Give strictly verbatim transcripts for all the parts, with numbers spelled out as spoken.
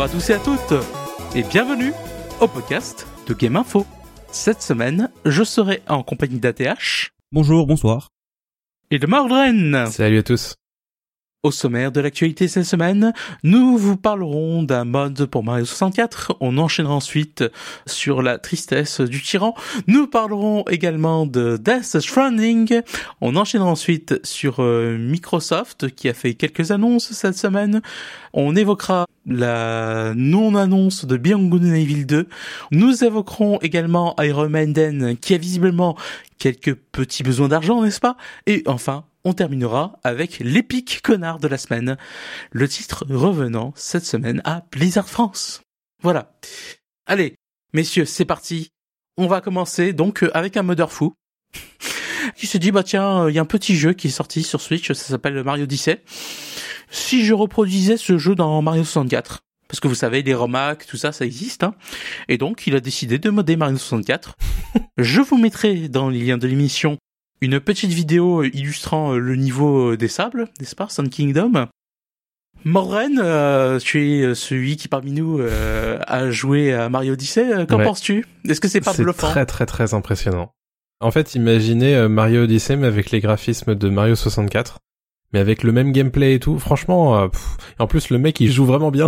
à tous et à toutes, et bienvenue au podcast de Game Info. Cette semaine, je serai en compagnie d'A T H. Bonjour, bonsoir. Et de Mordren. Salut à tous. Au sommaire de l'actualité cette semaine, nous vous parlerons d'un mod pour Mario soixante-quatre. On enchaînera ensuite sur la tristesse du tyran. Nous parlerons également de Death Stranding. On enchaînera ensuite sur euh, Microsoft qui a fait quelques annonces cette semaine. On évoquera la non-annonce de Beyond Good and Evil deux. Nous évoquerons également Iron Maiden qui a visiblement quelques petits besoins d'argent, n'est-ce pas? Et enfin, on terminera avec l'épique connard de la semaine, le titre revenant cette semaine à Blizzard France. Voilà. Allez, messieurs, c'est parti. On va commencer donc avec un modeur fou qui se dit, bah tiens, il y a un petit jeu qui est sorti sur Switch, ça s'appelle Mario Odyssey. Si je reproduisais ce jeu dans Mario soixante-quatre, parce que vous savez, les remake, tout ça, ça existe, hein. Et donc, il a décidé de modder Mario soixante-quatre. Je vous mettrai dans les liens de l'émission une petite vidéo illustrant le niveau des sables, n'est-ce pas, Sun Kingdom. Morren, euh, tu es celui qui parmi nous euh, a joué à Mario Odyssey. Qu'en ouais. penses-tu? Est-ce que c'est pas c'est bluffant? C'est très très très impressionnant. En fait, imaginez Mario Odyssey mais avec les graphismes de Mario soixante-quatre. Mais avec le même gameplay et tout, franchement, euh, pff, en plus le mec il joue vraiment bien.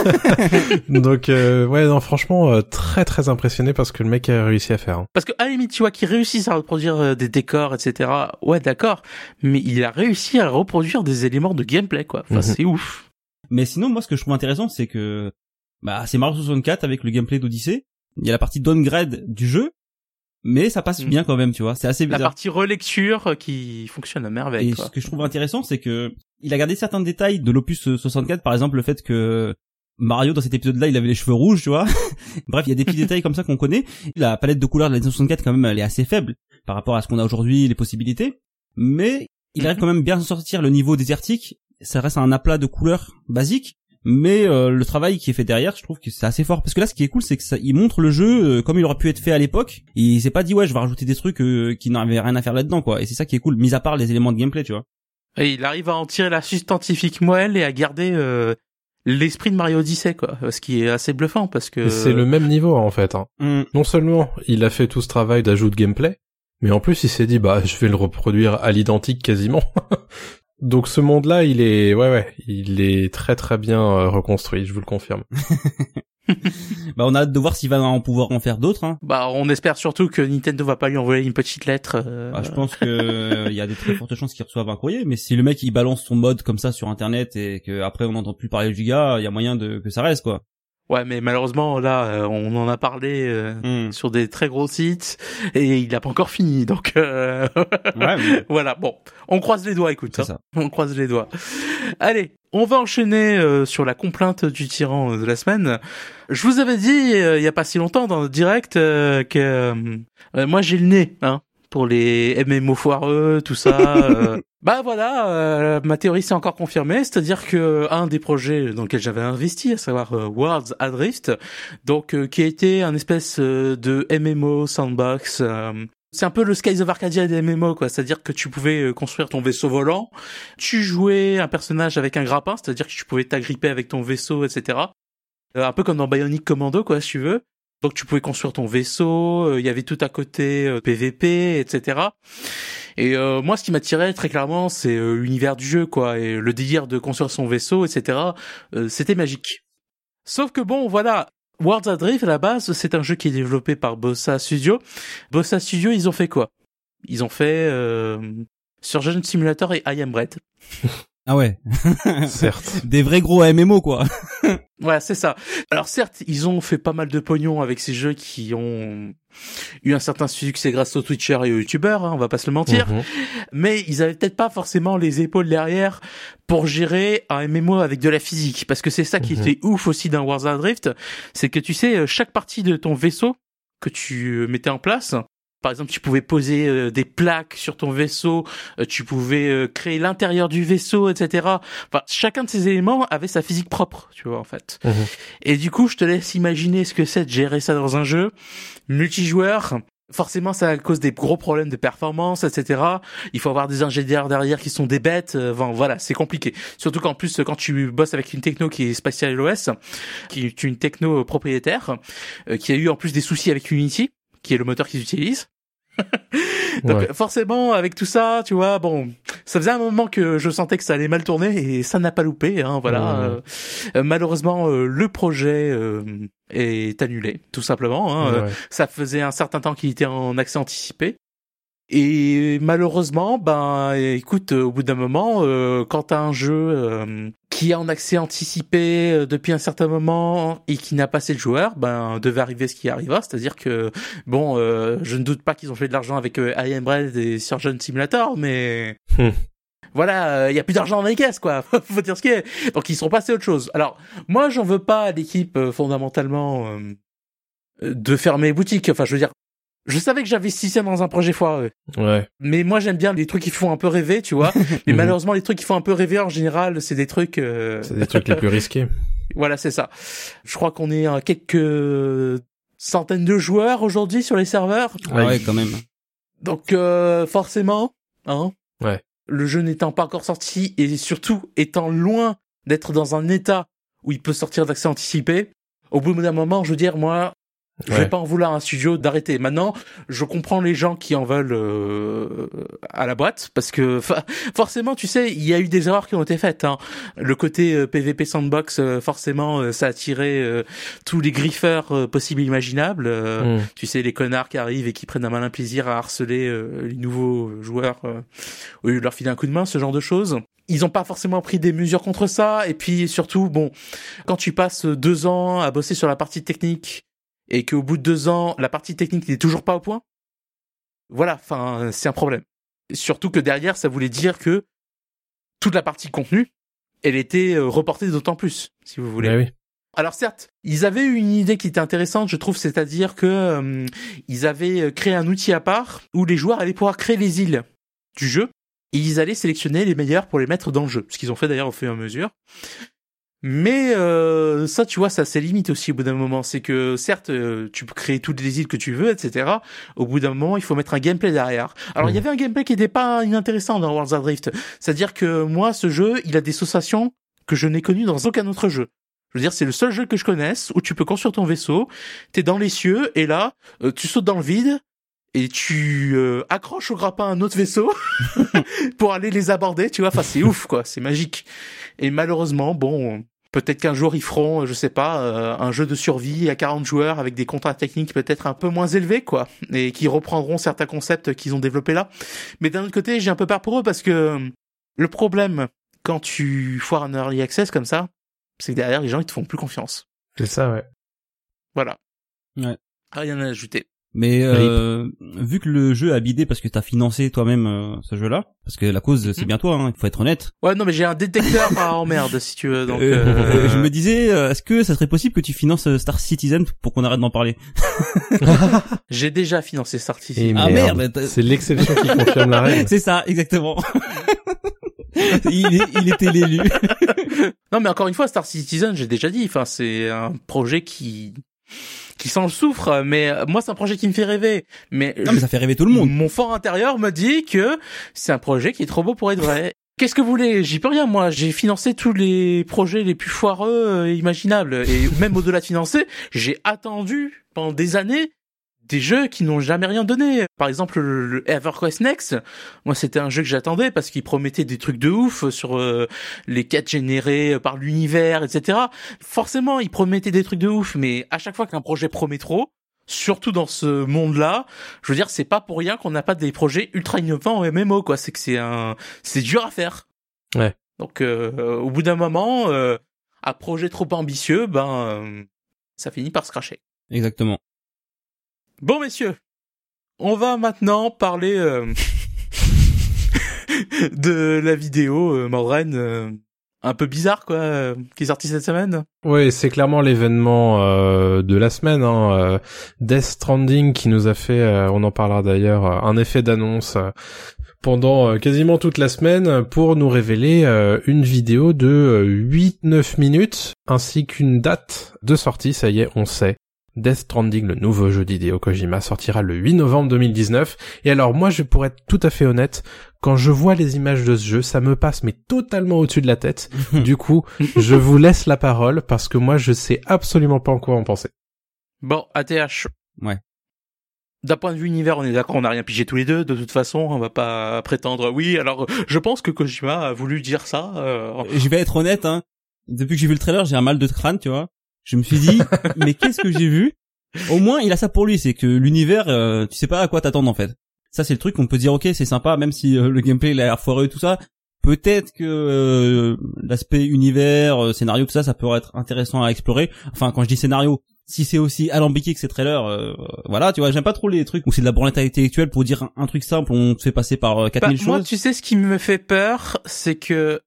Donc euh, ouais, non, franchement euh, très très impressionné par ce que le mec a réussi à faire. Parce que à la limite, tu vois, qu'il réussisse à reproduire euh, des décors, et cetera. Ouais, d'accord, mais il a réussi à reproduire des éléments de gameplay, quoi. Enfin, mm-hmm. C'est ouf. Mais sinon, moi, ce que je trouve intéressant, c'est que bah c'est Mario soixante-quatre avec le gameplay d'Odyssey. Il y a la partie downgrade du jeu. Mais ça passe mmh. bien quand même, tu vois. C'est assez bizarre. La partie relecture qui fonctionne à merveille. Et quoi. Ce que je trouve intéressant, c'est que il a gardé certains détails de l'opus soixante-quatre, par exemple le fait que Mario dans cet épisode-là, il avait les cheveux rouges, tu vois. Bref, il y a des petits détails comme ça qu'on connaît. La palette de couleurs de la Nintendo soixante-quatre, quand même, elle est assez faible par rapport à ce qu'on a aujourd'hui, les possibilités. Mais il arrive quand même bien à sortir le niveau désertique. Ça reste un aplat de couleurs basiques. Mais euh, le travail qui est fait derrière, je trouve que c'est assez fort. Parce que là, ce qui est cool, c'est que ça, il montre le jeu euh, comme il aurait pu être fait à l'époque. Et il s'est pas dit, ouais, je vais rajouter des trucs euh, qui n'avaient rien à faire là-dedans, quoi. Et c'est ça qui est cool, mis à part les éléments de gameplay, tu vois. Et il arrive à en tirer la substantifique moelle et à garder euh, l'esprit de Mario Odyssey, quoi. Ce qui est assez bluffant, parce que... Et c'est le même niveau, en fait. Hein. Mm. Non seulement il a fait tout ce travail d'ajout de gameplay, mais en plus il s'est dit, bah, je vais le reproduire à l'identique quasiment. Donc ce monde-là, il est, ouais, ouais, il est très très bien euh, reconstruit, je vous le confirme. Bah on a hâte de voir s'il va en pouvoir en faire d'autres. Hein. Bah on espère surtout que Nintendo va pas lui envoyer une petite lettre. Euh... Bah, je pense que il euh, y a des très fortes chances qu'il reçoive un courrier, mais si le mec il balance son mode comme ça sur Internet et que après on n'entend plus parler du gars, il y a moyen de que ça reste quoi. Ouais, mais malheureusement, là, euh, on en a parlé euh, mm. sur des très gros sites, et il a pas encore fini, donc euh... ouais, mais... voilà, bon, on croise les doigts, écoute, hein. Ça. On croise les doigts. Allez, on va enchaîner euh, sur la complainte du tyran de la semaine. Je vous avais dit, euh, il y a pas si longtemps, dans le direct, euh, que euh, moi j'ai le nez, hein, pour les M M O foireux, tout ça... euh... Bah voilà, euh, ma théorie s'est encore confirmée, c'est-à-dire que un des projets dans lequel j'avais investi, à savoir euh, Worlds Adrift, donc euh, qui a été un espèce euh, de M M O sandbox, euh, c'est un peu le Skies of Arcadia des M M O, quoi, c'est-à-dire que tu pouvais euh, construire ton vaisseau volant, tu jouais un personnage avec un grappin, c'est-à-dire que tu pouvais t'agripper avec ton vaisseau, et cetera. Euh, un peu comme dans Bionic Commando, quoi, si tu veux. Donc tu pouvais construire ton vaisseau, il euh, y avait tout à côté euh, P V P, et cetera. Et euh, moi, ce qui m'attirait très clairement, c'est euh, l'univers du jeu, quoi, et le délire de construire son vaisseau, et cetera. Euh, c'était magique. Sauf que bon, voilà, Worlds Adrift à la base, c'est un jeu qui est développé par Bossa Studio. Bossa Studio, ils ont fait quoi? Ils ont fait euh, Surgeon Simulator et I Am Bread. Ah ouais. Certes. Des vrais gros M M O, quoi. Ouais, c'est ça. Alors certes, ils ont fait pas mal de pognon avec ces jeux qui ont eu un certain succès grâce aux Twitchers et aux YouTubers, hein, on va pas se le mentir. Mmh. Mais ils avaient peut-être pas forcément les épaules derrière pour gérer un M M O avec de la physique. Parce que c'est ça qui mmh. était ouf aussi dans Worlds Adrift, c'est que tu sais, chaque partie de ton vaisseau que tu mettais en place, par exemple, tu pouvais poser euh, des plaques sur ton vaisseau, euh, tu pouvais euh, créer l'intérieur du vaisseau, et cetera. Enfin, chacun de ces éléments avait sa physique propre, tu vois, en fait. Mmh. Et du coup, je te laisse imaginer ce que c'est de gérer ça dans un jeu multijoueur Forcément, ça cause des gros problèmes de performance, et cetera. Il faut avoir des ingénieurs derrière qui sont des bêtes. Enfin, voilà, c'est compliqué. Surtout qu'en plus, quand tu bosses avec une techno qui est Spatial L O S, qui est une techno propriétaire, euh, qui a eu en plus des soucis avec Unity, qui est le moteur qu'ils utilisent. Donc ouais. Forcément, avec tout ça, tu vois, bon, ça faisait un moment que je sentais que ça allait mal tourner et ça n'a pas loupé, hein, voilà. Mmh. Euh, malheureusement, euh, le projet euh, est annulé, tout simplement. Hein. Ouais. Euh, ça faisait un certain temps qu'il était en accès anticipé. Et malheureusement, ben, écoute, au bout d'un moment, euh, quand t'as un jeu euh, qui est en accès anticipé euh, depuis un certain moment et qui n'a pas assez de joueurs, ben, devait arriver ce qui arriva, c'est-à-dire que, bon, euh, je ne doute pas qu'ils ont fait de l'argent avec euh, I Am Bread et Surgeon Simulator, mais hmm. voilà, il euh, y a plus d'argent dans les caisses, quoi. Faut dire ce qu'il y a. Donc ils sont passés à autre chose. Alors, moi, j'en veux pas à l'équipe euh, fondamentalement euh, de fermer boutique. Enfin, je veux dire. Je savais que j'investissais dans un projet foireux. Ouais. Mais moi, j'aime bien les trucs qui font un peu rêver, tu vois. Mais malheureusement, les trucs qui font un peu rêver, en général, c'est des trucs... Euh... C'est des trucs les plus risqués. Voilà, c'est ça. Je crois qu'on est à quelques centaines de joueurs aujourd'hui sur les serveurs. Ouais, ouais quand même. Donc, euh, forcément, hein. Ouais. Le jeu n'étant pas encore sorti et surtout étant loin d'être dans un état où il peut sortir d'accès anticipé, au bout d'un moment, je veux dire, moi... Je ouais. vais pas en vouloir à un studio d'arrêter. Maintenant, je comprends les gens qui en veulent euh, à la boîte, parce que forcément, tu sais, il y a eu des erreurs qui ont été faites. Hein. Le côté euh, P V P sandbox, euh, forcément, euh, ça a attiré euh, tous les griffeurs euh, possibles et imaginables. Euh, mmh. Tu sais, les connards qui arrivent et qui prennent un malin plaisir à harceler euh, les nouveaux joueurs euh, au lieu de leur filer un coup de main, ce genre de choses. Ils ont pas forcément pris des mesures contre ça. Et puis surtout, bon, quand tu passes deux ans à bosser sur la partie technique et qu'au bout de deux ans, la partie technique n'est toujours pas au point, voilà, enfin, c'est un problème. Surtout que derrière, ça voulait dire que toute la partie contenu, elle était reportée d'autant plus, si vous voulez. Ben oui. Alors certes, ils avaient eu une idée qui était intéressante, je trouve, c'est-à-dire que euh, ils avaient créé un outil à part où les joueurs allaient pouvoir créer les îles du jeu et ils allaient sélectionner les meilleurs pour les mettre dans le jeu, ce qu'ils ont fait d'ailleurs au fur et à mesure. Mais euh, ça, tu vois, ça c'est limite aussi au bout d'un moment. C'est que certes, euh, tu peux créer toutes les îles que tu veux, et cetera. Au bout d'un moment, il faut mettre un gameplay derrière. Alors, il mmh. y avait un gameplay qui n'était pas inintéressant dans Worlds of Drift. C'est-à-dire que moi, ce jeu, il a des sensations que je n'ai connues dans aucun autre jeu. Je veux dire, c'est le seul jeu que je connaisse où tu peux construire ton vaisseau, t'es dans les cieux, et là, euh, tu sautes dans le vide, et tu euh, accroches au grappin un autre vaisseau pour aller les aborder, tu vois. Enfin, c'est ouf, quoi. C'est magique. Et malheureusement, bon, peut-être qu'un jour ils feront, je sais pas, euh, un jeu de survie à quarante joueurs avec des contrats techniques peut-être un peu moins élevés, quoi, et qui reprendront certains concepts qu'ils ont développés là. Mais d'un autre côté, j'ai un peu peur pour eux parce que le problème quand tu foires un early access comme ça, c'est que derrière les gens ils te font plus confiance. C'est ça, ouais. Voilà. Ouais. Rien à ajouter. Mais euh, vu que le jeu a bidé parce que t'as financé toi-même euh, ce jeu-là, parce que la cause c'est mmh. bien toi, hein, il faut être honnête. Ouais, non mais j'ai un détecteur à emmerde si tu veux. Donc euh, euh... je me disais, euh, est-ce que ça serait possible que tu finances Star Citizen pour qu'on arrête d'en parler? J'ai déjà financé Star Citizen. Ah merde, merde c'est l'exception qui confirme la règle. C'est ça, exactement. il, est, il était l'élu. Non mais encore une fois, Star Citizen, j'ai déjà dit, enfin c'est un projet qui qui s'en souffre, mais moi c'est un projet qui me fait rêver. Mais, non, mais ça fait rêver tout le monde. Mon fort intérieur me dit que c'est un projet qui est trop beau pour être vrai. Qu'est-ce que vous voulez? J'y peux rien, moi. J'ai financé tous les projets les plus foireux euh, imaginables. Et même au-delà de financer, j'ai attendu pendant des années des jeux qui n'ont jamais rien donné. Par exemple, le, le EverQuest Next, moi c'était un jeu que j'attendais parce qu'il promettait des trucs de ouf sur euh, les quêtes générées par l'univers, et cetera. Forcément, il promettait des trucs de ouf, mais à chaque fois qu'un projet promet trop, surtout dans ce monde-là, je veux dire, c'est pas pour rien qu'on n'a pas des projets ultra innovants en M M O, quoi. C'est que c'est un, c'est dur à faire. Ouais. Donc, euh, au bout d'un moment, euh, un projet trop ambitieux, ben, euh, ça finit par se cracher. Exactement. Bon, messieurs, on va maintenant parler euh, de la vidéo euh, Mordren, euh, un peu bizarre, quoi, euh, qui est sortie cette semaine. Oui, c'est clairement l'événement euh, de la semaine. Hein, euh, Death Stranding qui nous a fait, euh, on en parlera d'ailleurs, euh, un effet d'annonce euh, pendant euh, quasiment toute la semaine pour nous révéler euh, une vidéo de euh, huit neuf minutes ainsi qu'une date de sortie. Ça y est, on sait. Death Stranding, le nouveau jeu d'Hideo Kojima, sortira le huit novembre deux mille dix-neuf. Et alors moi, je pourrais être tout à fait honnête, quand je vois les images de ce jeu, ça me passe mais totalement au-dessus de la tête. Du coup, je vous laisse la parole parce que moi, je sais absolument pas en quoi en penser. Bon, A T H. Ouais. D'un point de vue univers, on est d'accord, on n'a rien pigé tous les deux. De toute façon, on va pas prétendre. Oui, alors je pense que Kojima a voulu dire ça. Euh... Je vais être honnête, hein. Depuis que j'ai vu le trailer, j'ai un mal de crâne, tu vois. Je me suis dit, mais qu'est-ce que j'ai vu? Au moins, il a ça pour lui, c'est que l'univers, euh, tu sais pas à quoi t'attendre en fait. Ça, c'est le truc qu'on peut dire, ok, c'est sympa, même si euh, le gameplay il a l'air foireux et tout ça. Peut-être que euh, l'aspect univers, euh, scénario, tout ça, ça peut être intéressant à explorer. Enfin, quand je dis scénario, si c'est aussi alambiqué que ces trailers, euh, voilà, tu vois, j'aime pas trop les trucs où c'est de la branlette intellectuelle pour dire un, un truc simple, on te fait passer par euh, quatre mille bah, choses. Moi, tu sais, ce qui me fait peur, c'est que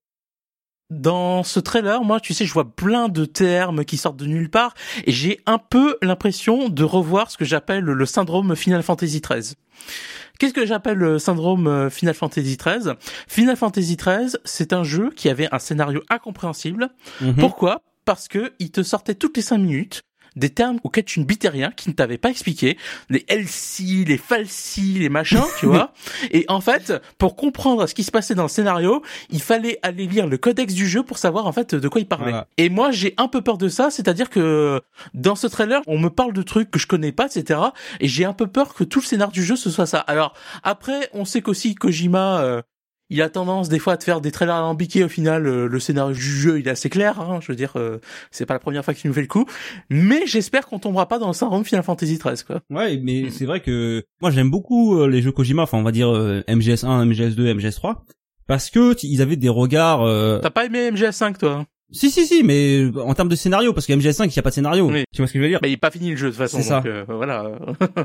dans ce trailer, moi, tu sais, je vois plein de termes qui sortent de nulle part, et j'ai un peu l'impression de revoir ce que j'appelle le syndrome Final Fantasy treize. Qu'est-ce que j'appelle le syndrome Final Fantasy treize? Final Fantasy treize, c'est un jeu qui avait un scénario incompréhensible. Mm-hmm. Pourquoi? Parce que il te sortait toutes les cinq minutes des termes auxquels tu ne bitais rien, qui ne t'avaient pas expliqué, les L C, les falsi, les machins, tu vois. Et en fait, pour comprendre ce qui se passait dans le scénario, il fallait aller lire le codex du jeu pour savoir en fait de quoi il parlait. Voilà. Et moi, j'ai un peu peur de ça, c'est-à-dire que dans ce trailer, on me parle de trucs que je connais pas, et cetera. Et j'ai un peu peur que tout le scénario du jeu ce soit ça. Alors après, on sait qu'aussi Kojima euh, il a tendance des fois à te faire des trailers alambiqués. Au final, euh, le scénario du jeu, il est assez clair. Hein, je veux dire, euh, c'est pas la première fois qu'il nous fait le coup. Mais j'espère qu'on tombera pas dans le syndrome Final Fantasy treize, quoi. Ouais, mais c'est vrai que moi j'aime beaucoup euh, les jeux Kojima. Enfin, on va dire euh, M G S un, M G S deux, M G S trois, parce que t- ils avaient des regards. Euh... T'as pas aimé M G S cinq, toi? Si si si, mais en termes de scénario, parce que M G S cinq il y a pas de scénario. Oui. Tu vois ce que je veux dire? Mais il est pas fini le jeu de toute façon. C'est ça. Donc, euh, voilà.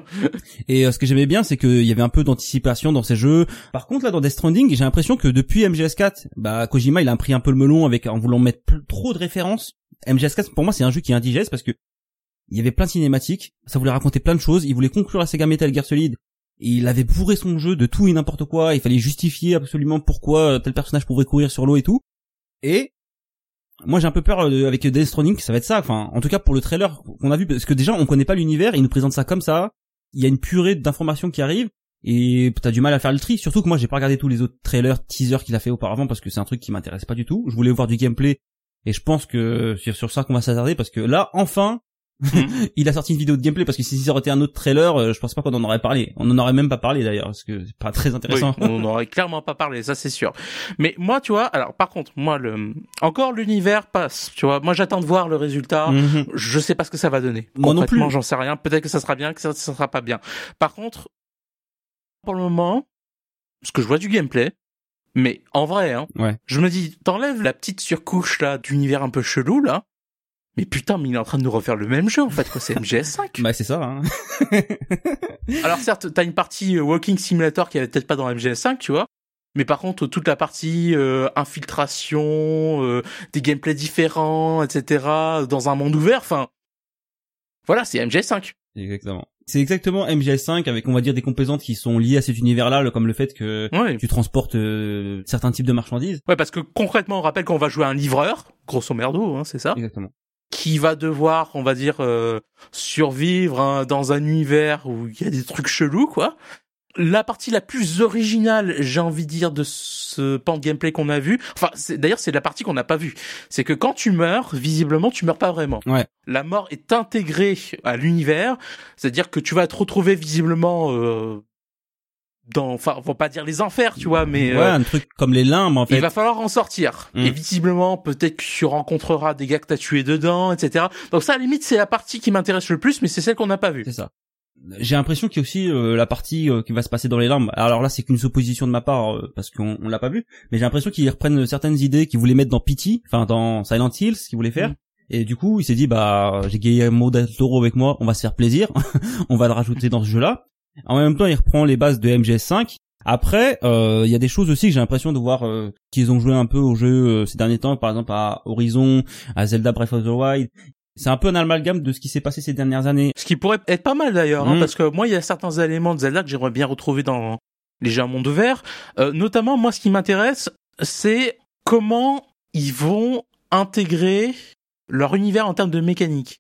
Et euh, ce que j'aimais bien, c'est qu'il y avait un peu d'anticipation dans ces jeux. Par contre là, dans Death Stranding, j'ai l'impression que depuis M G S quatre, bah Kojima il a pris un peu le melon avec en voulant mettre plus, trop de références. M G S quatre pour moi c'est un jeu qui est indigeste parce que il y avait plein de cinématiques, ça voulait raconter plein de choses, il voulait conclure la saga Metal Gear Solid. Et il avait bourré son jeu de tout et n'importe quoi, il fallait justifier absolument pourquoi tel personnage pouvait courir sur l'eau et tout. Et moi j'ai un peu peur euh, avec Death Stranding que ça va être ça, enfin en tout cas pour le trailer qu'on a vu, parce que déjà on connaît pas l'univers, il nous présente ça comme ça, il y a une purée d'informations qui arrivent et t'as du mal à faire le tri, surtout que moi j'ai pas regardé tous les autres trailers, teasers qu'il a fait auparavant parce que c'est un truc qui m'intéresse pas du tout. Je voulais voir du gameplay et je pense que c'est sur ça qu'on va s'attarder parce que là enfin il a sorti une vidéo de gameplay, parce que si ça aurait été un autre trailer, euh, je pense pas qu'on en aurait parlé. On en aurait même pas parlé d'ailleurs, parce que c'est pas très intéressant. Oui, on en aurait clairement pas parlé, ça c'est sûr. Mais moi, tu vois, alors par contre, moi, le encore l'univers passe. Tu vois, moi j'attends de voir le résultat. Mm-hmm. Je sais pas ce que ça va donner. Moi non plus. J'en sais rien. Peut-être que ça sera bien, que ça, ça sera pas bien. Par contre, pour le moment, parce que je vois du gameplay. Mais en vrai, hein, ouais. Je me dis, t'enlèves la petite surcouche là d'univers un peu chelou là. Mais putain, mais il est en train de nous refaire le même jeu, en fait, quoi. C'est M G S cinq. Bah, c'est ça, hein. Alors, certes, t'as une partie Walking Simulator qui avait peut-être pas dans M G S cinq, tu vois. Mais par contre, toute la partie euh, infiltration, euh, des gameplays différents, et cetera, dans un monde ouvert, enfin, voilà, c'est M G S cinq. Exactement. C'est exactement M G S cinq avec, on va dire, des composantes qui sont liées à cet univers-là, comme le fait que ouais. tu transportes euh, certains types de marchandises. Ouais, parce que concrètement, on rappelle qu'on va jouer à un livreur, grosso merdo, hein, c'est ça. Exactement. Qui va devoir, on va dire, euh, survivre hein, dans un univers où il y a des trucs chelous, quoi. La partie la plus originale, j'ai envie de dire, de ce pan de gameplay qu'on a vu, enfin, c'est, d'ailleurs, c'est la partie qu'on n'a pas vue. C'est que quand tu meurs, visiblement, tu meurs pas vraiment. Ouais. La mort est intégrée à l'univers, c'est-à-dire que tu vas te retrouver visiblement... Euh, dans, enfin, on va pas dire les enfers, tu vois, mais ouais, euh, un truc comme les limbes, en fait. Il va falloir en sortir. Mmh. Et visiblement, peut-être que tu rencontreras des gars que t'as tués dedans, et cetera. Donc ça, à la limite, c'est la partie qui m'intéresse le plus, mais c'est celle qu'on n'a pas vue. C'est ça. J'ai l'impression qu'il y a aussi euh, la partie euh, qui va se passer dans les limbes. Alors là, c'est qu'une supposition de ma part, euh, parce qu'on on l'a pas vu, mais j'ai l'impression qu'ils reprennent certaines idées qu'ils voulaient mettre dans Pity, enfin dans Silent Hill, ce qu'ils voulaient faire. Mmh. Et du coup, il s'est dit, bah, j'ai Guillermo del Toro avec moi, on va se faire plaisir, on va le rajouter dans ce jeu-là. En même temps, il reprend les bases de M G S cinq. Après, il euh, y a des choses aussi que j'ai l'impression de voir euh, qu'ils ont joué un peu au jeu euh, ces derniers temps, par exemple à Horizon, à Zelda Breath of the Wild. C'est un peu un amalgame de ce qui s'est passé ces dernières années. Ce qui pourrait être pas mal d'ailleurs, mmh. hein, parce que moi, il y a certains éléments de Zelda que j'aimerais bien retrouver dans les jeux à monde ouvert. Euh, notamment, moi, ce qui m'intéresse, c'est comment ils vont intégrer leur univers en termes de mécanique.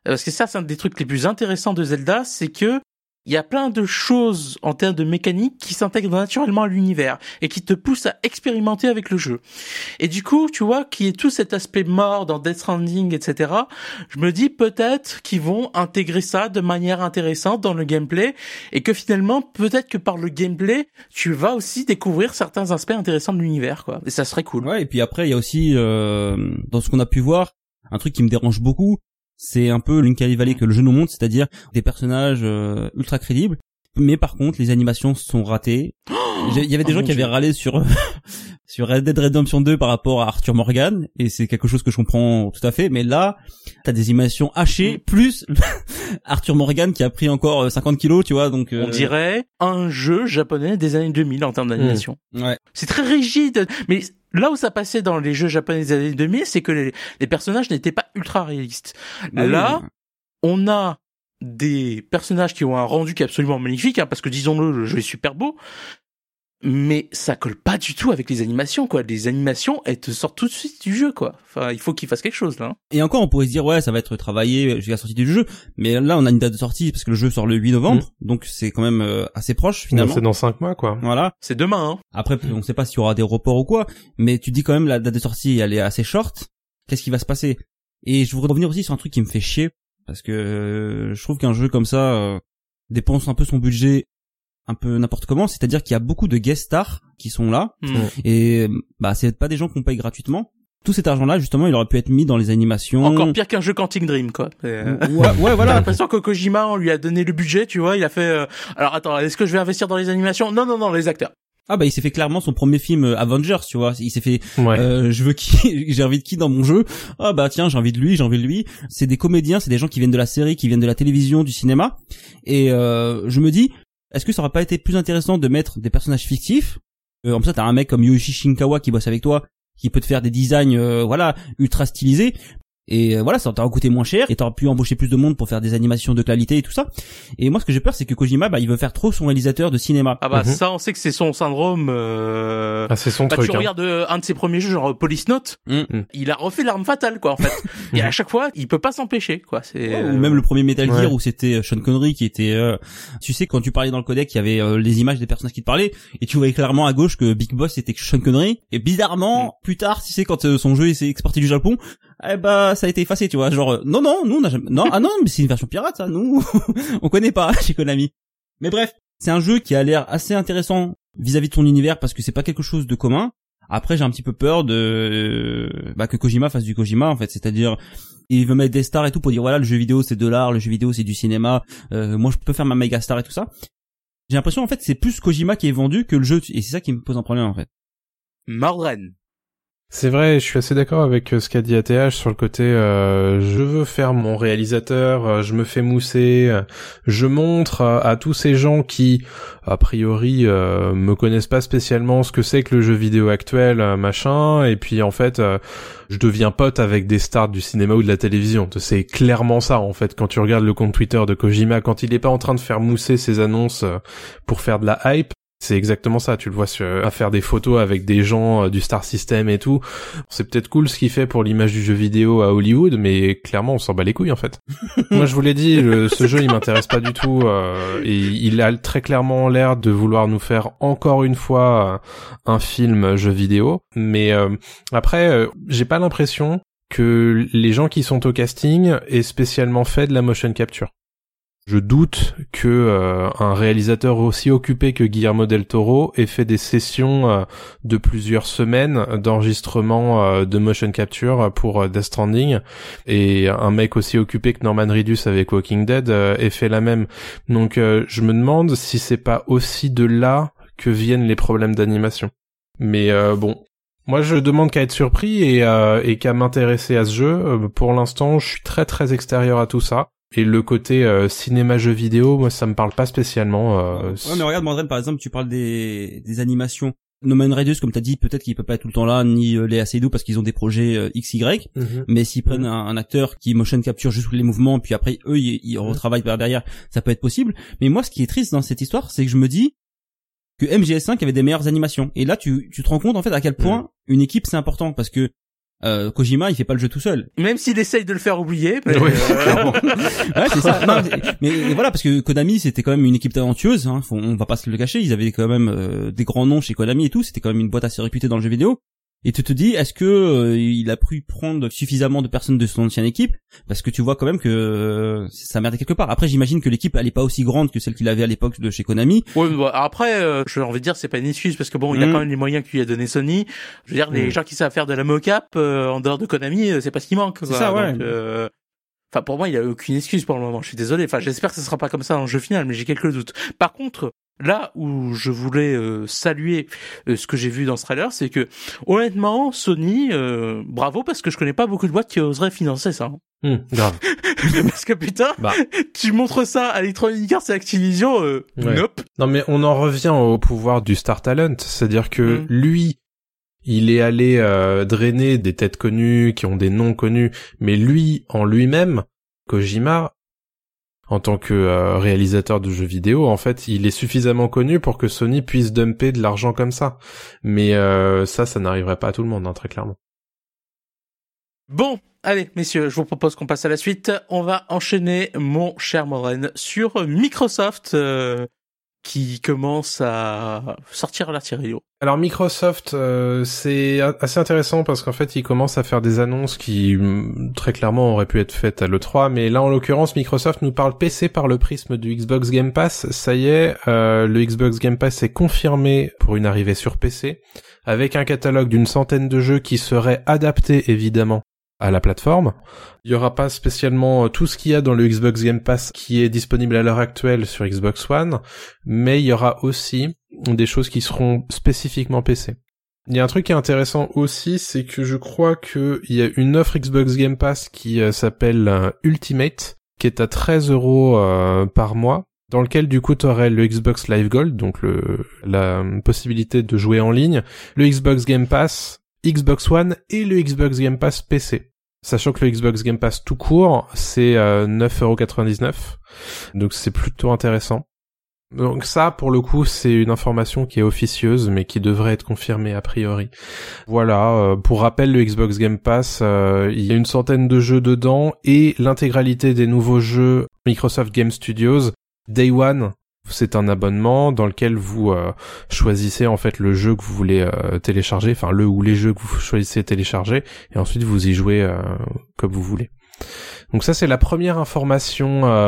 Parce que ça, c'est un des trucs les plus intéressants de Zelda, c'est que il y a plein de choses en termes de mécanique qui s'intègrent naturellement à l'univers et qui te poussent à expérimenter avec le jeu. Et du coup, tu vois, qu'il y ait tout cet aspect mort dans Death Stranding, et cetera, je me dis peut-être qu'ils vont intégrer ça de manière intéressante dans le gameplay et que finalement, peut-être que par le gameplay, tu vas aussi découvrir certains aspects intéressants de l'univers, quoi. Et ça serait cool. Ouais, et puis après, il y a aussi, euh, dans ce qu'on a pu voir, un truc qui me dérange beaucoup, c'est un peu l'Uncanny Valley que le jeu nous montre, c'est-à-dire des personnages euh, ultra crédibles, mais par contre les animations sont ratées. Il y avait des oh gens qui Dieu. avaient râlé sur sur Red Dead Redemption deux par rapport à Arthur Morgan, et c'est quelque chose que je comprends tout à fait, mais là t'as des animations hachées plus Arthur Morgan qui a pris encore cinquante kilos, tu vois, donc euh... on dirait un jeu japonais des années deux mille en termes d'animation. Mmh. Ouais. C'est très rigide, mais là où ça passait dans les jeux japonais des années deux mille, c'est que les, les personnages n'étaient pas ultra réalistes. Ah là, oui. on a des personnages qui ont un rendu qui est absolument magnifique, hein, parce que disons-le, le jeu est super beau, mais ça colle pas du tout avec les animations, quoi. Les animations, elles te sortent tout de suite du jeu, quoi. Enfin, il faut qu'ils fassent quelque chose, là. Et encore, on pourrait se dire, ouais, ça va être travaillé jusqu'à la sortie du jeu, mais là, on a une date de sortie, parce que le jeu sort le huit novembre, mmh. donc c'est quand même euh, assez proche, finalement. C'est dans cinq mois, quoi. Voilà. C'est demain, hein. Après, on sait pas s'il y aura des reports ou quoi, mais tu dis quand même, la date de sortie, elle est assez short. Qu'est-ce qui va se passer? Et je voudrais revenir aussi sur un truc qui me fait chier, parce que euh, je trouve qu'un jeu comme ça euh, dépense un peu son budget un peu n'importe comment, c'est-à-dire qu'il y a beaucoup de guest stars qui sont là, mmh. et bah c'est pas des gens qu'on paye gratuitement. Tout cet argent-là, justement, il aurait pu être mis dans les animations. Encore pire qu'un jeu Quantic Dream, quoi. Ouais, ouais, voilà. T'as l'impression que Kojima, on lui a donné le budget, tu vois, il a fait, euh... alors attends, est-ce que je vais investir dans les animations? Non, non, non, les acteurs. Ah bah il s'est fait clairement son premier film euh, Avengers, tu vois, il s'est fait ouais. euh, je veux qui j'ai envie de qui dans mon jeu. Ah bah tiens, j'ai envie de lui, j'ai envie de lui. C'est des comédiens, c'est des gens qui viennent de la série, qui viennent de la télévision, du cinéma, et euh, je me dis, est-ce que ça aurait pas été plus intéressant de mettre des personnages fictifs? Euh, comme ça t'as un mec comme Yoshi Shinkawa qui bosse avec toi, qui peut te faire des designs euh, voilà, ultra stylisés. Et euh, voilà, ça t'aurait coûté moins cher et t'aurais pu embaucher plus de monde pour faire des animations de qualité et tout ça. Et moi, ce que j'ai peur, c'est que Kojima, bah, il veut faire trop son réalisateur de cinéma. Ah bah mm-hmm. ça, on sait que c'est son syndrome. Euh... Ah, c'est son bah, truc. Tu hein. regardes euh, un de ses premiers jeux, genre Police Note, mm-hmm. il a refait l'arme fatale, quoi, en fait. Et à chaque fois, il peut pas s'empêcher, quoi. C'est. Ouais, ou même le premier Metal Gear ouais. où c'était Sean Connery qui était. Euh... Tu sais, quand tu parlais dans le codec, il y avait euh, les images des personnages qui te parlaient et tu voyais clairement à gauche que Big Boss c'était Sean Connery. Et bizarrement, mm. plus tard, tu sais, quand euh, son jeu s'est exporté du Japon, eh bah ça a été effacé, tu vois. Genre euh, non non nous on a jamais non ah non mais c'est une version pirate ça, nous on connaît pas chez Konami. Mais bref, c'est un jeu qui a l'air assez intéressant vis-à-vis de son univers parce que c'est pas quelque chose de commun. Après j'ai un petit peu peur de euh, bah que Kojima fasse du Kojima en fait, c'est-à-dire il veut mettre des stars et tout pour dire voilà le jeu vidéo c'est de l'art, le jeu vidéo c'est du cinéma, euh, moi je peux faire ma méga star et tout ça. J'ai l'impression en fait c'est plus Kojima qui est vendu que le jeu et c'est ça qui me pose un problème en fait. Mordren. C'est vrai, je suis assez d'accord avec ce qu'a dit A T H sur le côté euh, je veux faire mon réalisateur, euh, je me fais mousser, euh, je montre euh, à tous ces gens qui a priori euh, me connaissent pas spécialement ce que c'est que le jeu vidéo actuel, euh, machin, et puis en fait euh, je deviens pote avec des stars du cinéma ou de la télévision. C'est clairement ça en fait quand tu regardes le compte Twitter de Kojima, quand il est pas en train de faire mousser ses annonces euh, pour faire de la hype. C'est exactement ça, tu le vois sur, à faire des photos avec des gens euh, du Star System et tout. C'est peut-être cool ce qu'il fait pour l'image du jeu vidéo à Hollywood, mais clairement on s'en bat les couilles en fait. Moi je vous l'ai dit, le, ce jeu il m'intéresse pas du tout euh, et il a très clairement l'air de vouloir nous faire encore une fois euh, un film jeu vidéo. Mais euh, après, euh, j'ai pas l'impression que les gens qui sont au casting aient spécialement fait de la motion capture. Je doute que euh, un réalisateur aussi occupé que Guillermo del Toro ait fait des sessions euh, de plusieurs semaines d'enregistrement euh, de motion capture pour euh, Death Stranding, et un mec aussi occupé que Norman Reedus avec Walking Dead euh, ait fait la même. Donc euh, je me demande si c'est pas aussi de là que viennent les problèmes d'animation. Mais euh, bon, moi je demande qu'à être surpris et, euh, et qu'à m'intéresser à ce jeu. Euh, pour l'instant, je suis très très extérieur à tout ça. Et le côté euh, cinéma-jeu vidéo, moi ça me parle pas spécialement. Euh, ouais mais regarde Mandren par exemple, tu parles des, des animations. Norman Reedus, comme t'as dit, peut-être qu'il peut pas être tout le temps là, ni euh, Léa Seydoux parce qu'ils ont des projets euh, X Y, mm-hmm. mais s'ils prennent un, un acteur qui motion capture juste les mouvements, puis après eux ils, ils mm-hmm. retravaillent par derrière, ça peut être possible. Mais moi ce qui est triste dans cette histoire, c'est que je me dis que M G S cinq avait des meilleures animations. Et là tu, tu te rends compte en fait à quel point mm-hmm. une équipe c'est important, parce que Euh, Kojima, il fait pas le jeu tout seul. Même s'il essaye de le faire oublier. Mais oui, euh... ouais, c'est ça. Non, mais, mais voilà, parce que Konami, c'était quand même une équipe talentueuse. Hein, on va pas se le cacher. Ils avaient quand même euh, des grands noms chez Konami et tout. C'était quand même une boîte assez réputée dans le jeu vidéo. Et tu te dis, est-ce que euh, il a pu prendre suffisamment de personnes de son ancienne équipe? Parce que tu vois quand même que euh, ça merdait quelque part. Après, j'imagine que l'équipe elle est pas aussi grande que celle qu'il avait à l'époque de chez Konami. Oui, bah, après, euh, j'ai envie de dire, c'est pas une excuse parce que bon, il y a mmh. quand même les moyens que lui a donné Sony. Je veux dire, les mmh. gens qui savent faire de la mocap euh, en dehors de Konami, euh, c'est pas ce qui manque. C'est quoi. ça, ouais. Donc, euh... Enfin, pour moi, il y a aucune excuse pour le moment. Je suis désolé. Enfin, j'espère que ce sera pas comme ça dans le jeu final, mais j'ai quelques doutes. Par contre, là où je voulais euh, saluer euh, ce que j'ai vu dans ce trailer, c'est que honnêtement, Sony, euh, bravo, parce que je connais pas beaucoup de boîtes qui oseraient financer ça. Mmh, grave. Parce que putain, bah. tu montres ça à Electronic Arts et Activision, euh, ouais. nope. Non mais on en revient au pouvoir du Star Talent, c'est-à-dire que mmh. lui, il est allé euh, drainer des têtes connues qui ont des noms connus, mais lui, en lui-même, Kojima, en tant que euh, réalisateur de jeux vidéo, en fait, il est suffisamment connu pour que Sony puisse dumper de l'argent comme ça. Mais euh, ça, ça n'arriverait pas à tout le monde, hein, très clairement. Bon, allez, messieurs, je vous propose qu'on passe à la suite. On va enchaîner, mon cher Moren, sur Microsoft, euh, qui commence à sortir l'artillerie. Alors Microsoft, euh, c'est assez intéressant parce qu'en fait, ils commencent à faire des annonces qui, très clairement, auraient pu être faites à l'E trois, mais là, en l'occurrence, Microsoft nous parle P C par le prisme du Xbox Game Pass. Ça y est, euh, le Xbox Game Pass est confirmé pour une arrivée sur P C, avec un catalogue d'une centaine de jeux qui seraient adaptés, évidemment, à la plateforme. Il y aura pas spécialement tout ce qu'il y a dans le Xbox Game Pass qui est disponible à l'heure actuelle sur Xbox One, mais il y aura aussi des choses qui seront spécifiquement P C. Il y a un truc qui est intéressant aussi, c'est que je crois que il y a une offre Xbox Game Pass qui euh, s'appelle euh, Ultimate, qui est à treize euros euh, par mois, dans lequel du coup tu aurais le Xbox Live Gold, donc le la possibilité de jouer en ligne, le Xbox Game Pass, Xbox One et le Xbox Game Pass P C. Sachant que le Xbox Game Pass tout court, c'est euh, neuf euros quatre-vingt-dix-neuf. Donc c'est plutôt intéressant. Donc ça, pour le coup, c'est une information qui est officieuse, mais qui devrait être confirmée a priori. Voilà, euh, pour rappel, le Xbox Game Pass, euh, il y a une centaine de jeux dedans, et l'intégralité des nouveaux jeux Microsoft Game Studios, Day One, c'est un abonnement dans lequel vous euh, choisissez en fait le jeu que vous voulez euh, télécharger, enfin le ou les jeux que vous choisissez télécharger, et ensuite vous y jouez euh, comme vous voulez. Donc ça c'est la première information euh,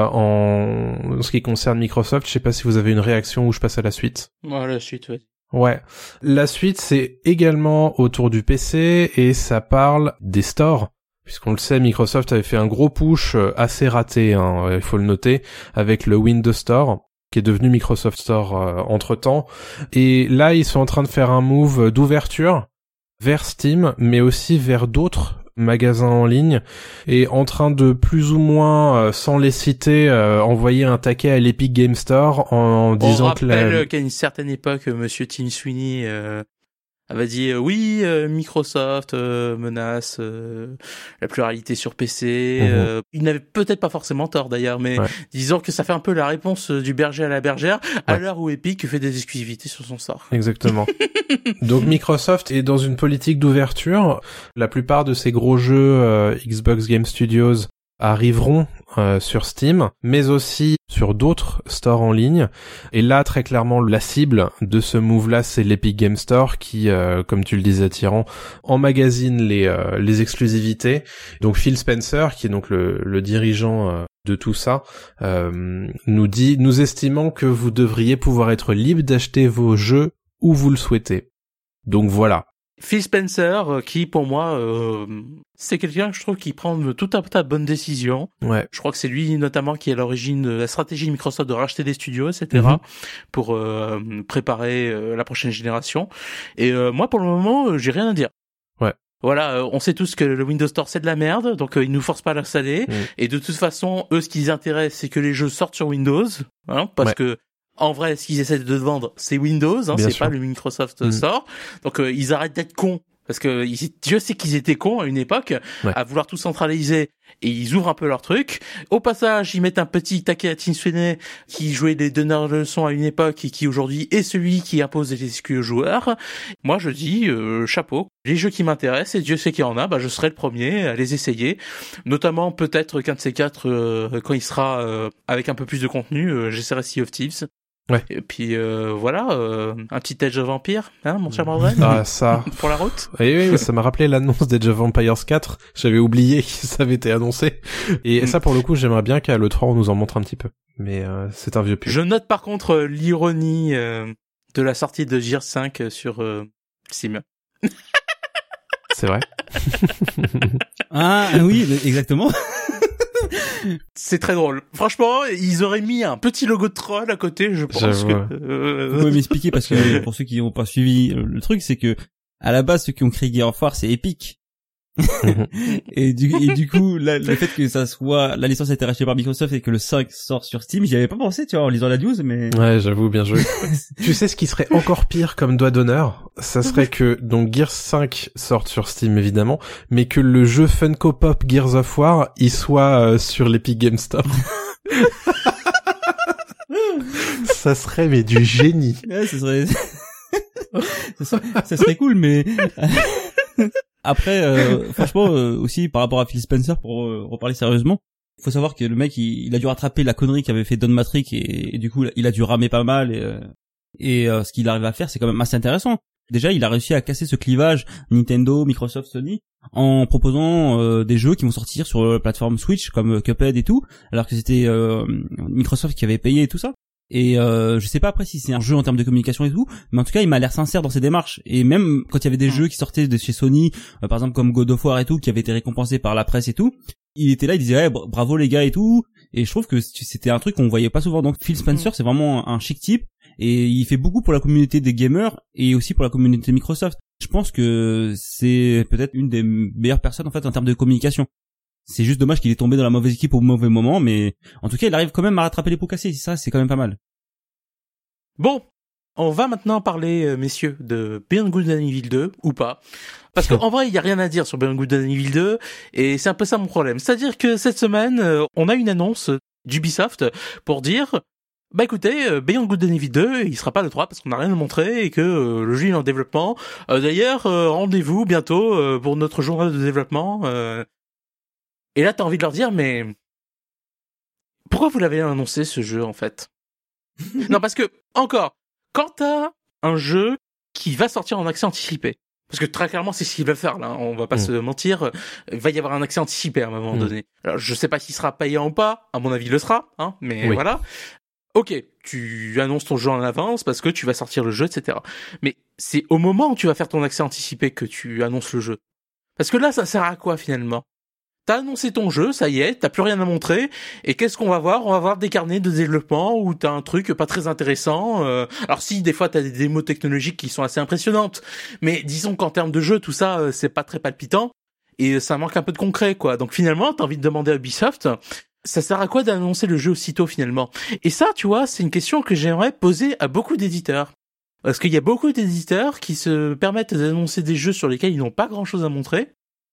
en ce qui concerne Microsoft. Je sais pas si vous avez une réaction ou je passe à la suite. Ouais, la suite, ouais. Ouais. La suite c'est également autour du P C et ça parle des stores. Puisqu'on le sait, Microsoft avait fait un gros push assez raté, hein, il faut le noter, avec le Windows Store, qui est devenu Microsoft Store euh, entre-temps. Et là, ils sont en train de faire un move d'ouverture vers Steam, mais aussi vers d'autres magasins en ligne, et en train de plus ou moins, euh, sans les citer, euh, envoyer un taquet à l'Epic Game Store en, en disant que... On rappelle qu'à une certaine époque, Monsieur Tim Sweeney... Euh... avait dit euh, oui, euh, Microsoft euh, menace euh, la pluralité sur P C. Mmh. Euh, il n'avait peut-être pas forcément tort d'ailleurs, mais ouais. disons que ça fait un peu la réponse du berger à la bergère à ouais. l'heure où Epic fait des exclusivités sur son sort. Exactement. Donc Microsoft est dans une politique d'ouverture. La plupart de ces gros jeux euh, Xbox Game Studios arriveront euh, sur Steam, mais aussi sur d'autres stores en ligne. Et là, très clairement, la cible de ce move-là, c'est l'Epic Game Store qui, euh, comme tu le disais, Tyran, emmagasine les euh, les exclusivités. Donc Phil Spencer, qui est donc le, le dirigeant euh, de tout ça, euh, nous dit, nous estimons que vous devriez pouvoir être libre d'acheter vos jeux où vous le souhaitez. Donc voilà. Phil Spencer, qui pour moi, euh, c'est quelqu'un que je trouve qui prend tout un tas de bonnes décisions. Ouais. Je crois que c'est lui notamment qui est à l'origine de la stratégie de Microsoft de racheter des studios, et cetera, mm-hmm. pour euh, préparer euh, la prochaine génération. Et euh, moi, pour le moment, euh, j'ai rien à dire. Ouais. Voilà, euh, on sait tous que le Windows Store c'est de la merde, donc euh, ils nous forcent pas à l'installer. Mm. Et de toute façon, eux, ce qui les intéresse, c'est que les jeux sortent sur Windows, hein, parce ouais. que en vrai, ce qu'ils essaient de vendre, c'est Windows, hein, c'est sûr. Pas le Microsoft mmh. Store. Donc, euh, ils arrêtent d'être cons Parce que ils, je sais qu'ils étaient cons à une époque, ouais. à vouloir tout centraliser, et ils ouvrent un peu leur truc. Au passage, ils mettent un petit taquet à Tim Sweeney, qui jouait des donneurs de leçons à une époque, et qui aujourd'hui est celui qui impose les exclus aux joueurs. Moi, je dis, euh, chapeau. Les jeux qui m'intéressent, et Dieu sait qu'il y en a, bah, je serai le premier à les essayer. Notamment, peut-être qu'un de ces quatre, euh, quand il sera euh, avec un peu plus de contenu, euh, j'essaierai Sea of Thieves. Ouais. Et puis euh, voilà, euh, un petit Age of Empires, hein, mon cher Morgan. Ah ça. Pour la route. Oui, oui, ça m'a rappelé l'annonce d'Age of Empires quatre. J'avais oublié que ça avait été annoncé. Et mm. ça, pour le coup, j'aimerais bien qu'à l'E trois on nous en montre un petit peu. Mais euh, c'est un vieux pub. Je note par contre euh, l'ironie euh, de la sortie de Gears cinq sur euh, Steam. C'est vrai. Ah oui, exactement. C'est très drôle. Franchement, ils auraient mis un petit logo de troll à côté, je pense. J'avoue, que... ouais. Euh... Vous pouvez m'expliquer, parce que pour ceux qui n'ont pas suivi le truc, c'est que à la base, ceux qui ont créé Gears of War, c'est Epic. et, du, et du coup, là, le fait que ça soit, la licence a été rachetée par Microsoft et que le cinq sort sur Steam, j'y avais pas pensé, tu vois, en lisant la news, mais... Ouais, j'avoue, bien joué. Tu sais ce qui serait encore pire comme doigt d'honneur? Ça serait que, donc, Gears cinq sorte sur Steam, évidemment, mais que le jeu Funko Pop Gears of War, il soit euh, sur l'Epic Game Store. Ça serait, mais du génie. Ouais, ça serait... ça serait, ça serait cool, mais... Après, euh, franchement, euh, aussi par rapport à Phil Spencer, pour euh, reparler sérieusement, il faut savoir que le mec, il, il a dû rattraper la connerie qu'avait fait Don Matrick, et, et du coup, il a dû ramer pas mal, et, euh, et euh, ce qu'il arrive à faire, c'est quand même assez intéressant. Déjà, il a réussi à casser ce clivage Nintendo, Microsoft, Sony, en proposant euh, des jeux qui vont sortir sur la plateforme Switch, comme Cuphead et tout, alors que c'était euh, Microsoft qui avait payé et tout ça. Et euh, je sais pas après si c'est un jeu en termes de communication et tout, mais en tout cas il m'a l'air sincère dans ses démarches. Et même quand il y avait des jeux qui sortaient de chez Sony, euh, par exemple comme God of War et tout, qui avaient été récompensés par la presse et tout, il était là, il disait ouais, bravo les gars et tout. Et je trouve que c'était un truc qu'on voyait pas souvent. Donc Phil Spencer, c'est vraiment un chic type, et il fait beaucoup pour la communauté des gamers et aussi pour la communauté Microsoft. Je pense que c'est peut-être une des meilleures personnes en fait en termes de communication. C'est juste dommage qu'il est tombé dans la mauvaise équipe au mauvais moment, mais en tout cas, il arrive quand même à rattraper les pots cassés. Ça, c'est quand même pas mal. Bon, on va maintenant parler, euh, messieurs, de Beyond Good and Evil deux, ou pas. Parce qu'en vrai, il y a rien à dire sur Beyond Good and Evil deux, et c'est un peu ça mon problème. C'est-à-dire que cette semaine, euh, on a une annonce d'Ubisoft pour dire... Bah écoutez, euh, Beyond Good and Evil deux, il sera pas le trois parce qu'on n'a rien à montrer et que euh, le jeu est en développement. Euh, d'ailleurs, euh, rendez-vous bientôt euh, pour notre journée de développement... Euh, Et là, t'as envie de leur dire, mais pourquoi vous l'avez annoncé, ce jeu, en fait? Non, parce que, encore, quand t'as un jeu qui va sortir en accès anticipé, parce que très clairement, c'est ce qu'il va faire, là, on va pas mmh. se mentir, il va y avoir un accès anticipé à un moment mmh. donné. Alors, je sais pas s'il sera payant ou pas, à mon avis, il le sera, hein, mais oui. voilà. Ok, tu annonces ton jeu en avance parce que tu vas sortir le jeu, et cetera. Mais c'est au moment où tu vas faire ton accès anticipé que tu annonces le jeu. Parce que là, ça sert à quoi, finalement? T'as annoncé ton jeu, ça y est, t'as plus rien à montrer, et qu'est-ce qu'on va voir? On va voir des carnets de développement où t'as un truc pas très intéressant. Euh... Alors si, des fois t'as des démos technologiques qui sont assez impressionnantes, mais disons qu'en termes de jeu, tout ça, euh, c'est pas très palpitant, et ça manque un peu de concret, quoi. Donc finalement, t'as envie de demander à Ubisoft, ça sert à quoi d'annoncer le jeu aussitôt, finalement? Et ça, tu vois, c'est une question que j'aimerais poser à beaucoup d'éditeurs. Parce qu'il y a beaucoup d'éditeurs qui se permettent d'annoncer des jeux sur lesquels ils n'ont pas grand-chose à montrer,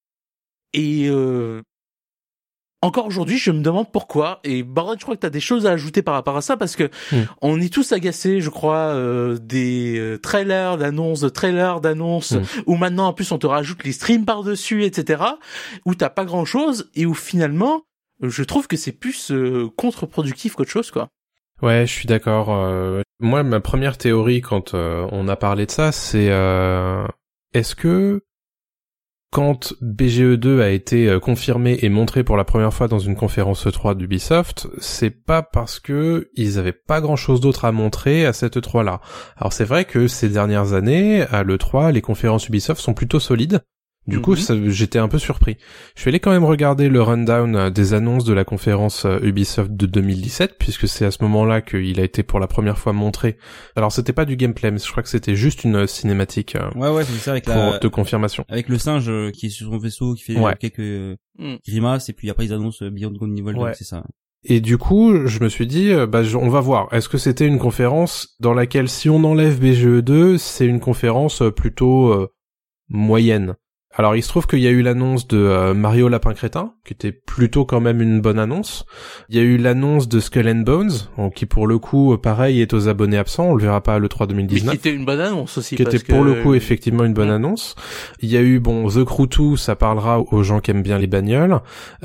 et euh, encore aujourd'hui, je me demande pourquoi. Et Bardon, je crois que tu as des choses à ajouter par rapport à ça, parce que mmh. on est tous agacés, je crois, euh, des euh, trailers d'annonces, de trailers d'annonces, mmh. où maintenant, en plus, on te rajoute les streams par-dessus, et cetera, où t'as pas grand-chose, et où finalement, je trouve que c'est plus euh, contre-productif qu'autre chose, quoi. Ouais, je suis d'accord. Euh, moi, ma première théorie, quand euh, on a parlé de ça, c'est... Euh, est-ce que... Quand B G E deux a été confirmé et montré pour la première fois dans une conférence E trois d'Ubisoft, c'est pas parce que ils avaient pas grand chose d'autre à montrer à cette E trois là. Alors c'est vrai que ces dernières années, à l'E trois, les conférences Ubisoft sont plutôt solides. Du mm-hmm. coup, ça, j'étais un peu surpris. Je suis allé quand même regarder le rundown des annonces de la conférence Ubisoft de deux mille dix-sept, puisque c'est à ce moment-là qu'il a été pour la première fois montré. Alors, c'était pas du gameplay, mais je crois que c'était juste une cinématique. Ouais, ouais, c'est ça, avec pour, la... de confirmation. Avec le singe qui est sur son vaisseau, qui fait ouais. quelques mm. grimaces, et puis après ils annoncent Beyond Good and Evil, ouais. c'est ça. Et du coup, je me suis dit, bah, on va voir. Est-ce que c'était une conférence dans laquelle, si on enlève B G E deux, c'est une conférence plutôt... Euh, moyenne. Alors il se trouve qu'il y a eu l'annonce de euh, Mario Lapin Crétin, qui était plutôt quand même une bonne annonce. Il y a eu l'annonce de Skull and Bones, qui pour le coup, pareil, est aux abonnés absents, on le verra pas à l'E trois deux mille dix-neuf. Mais qui était une bonne annonce aussi. Qui parce était pour que... le coup effectivement une bonne mmh. annonce. Il y a eu, bon, The Crew deux, ça parlera aux gens qui aiment bien les bagnoles.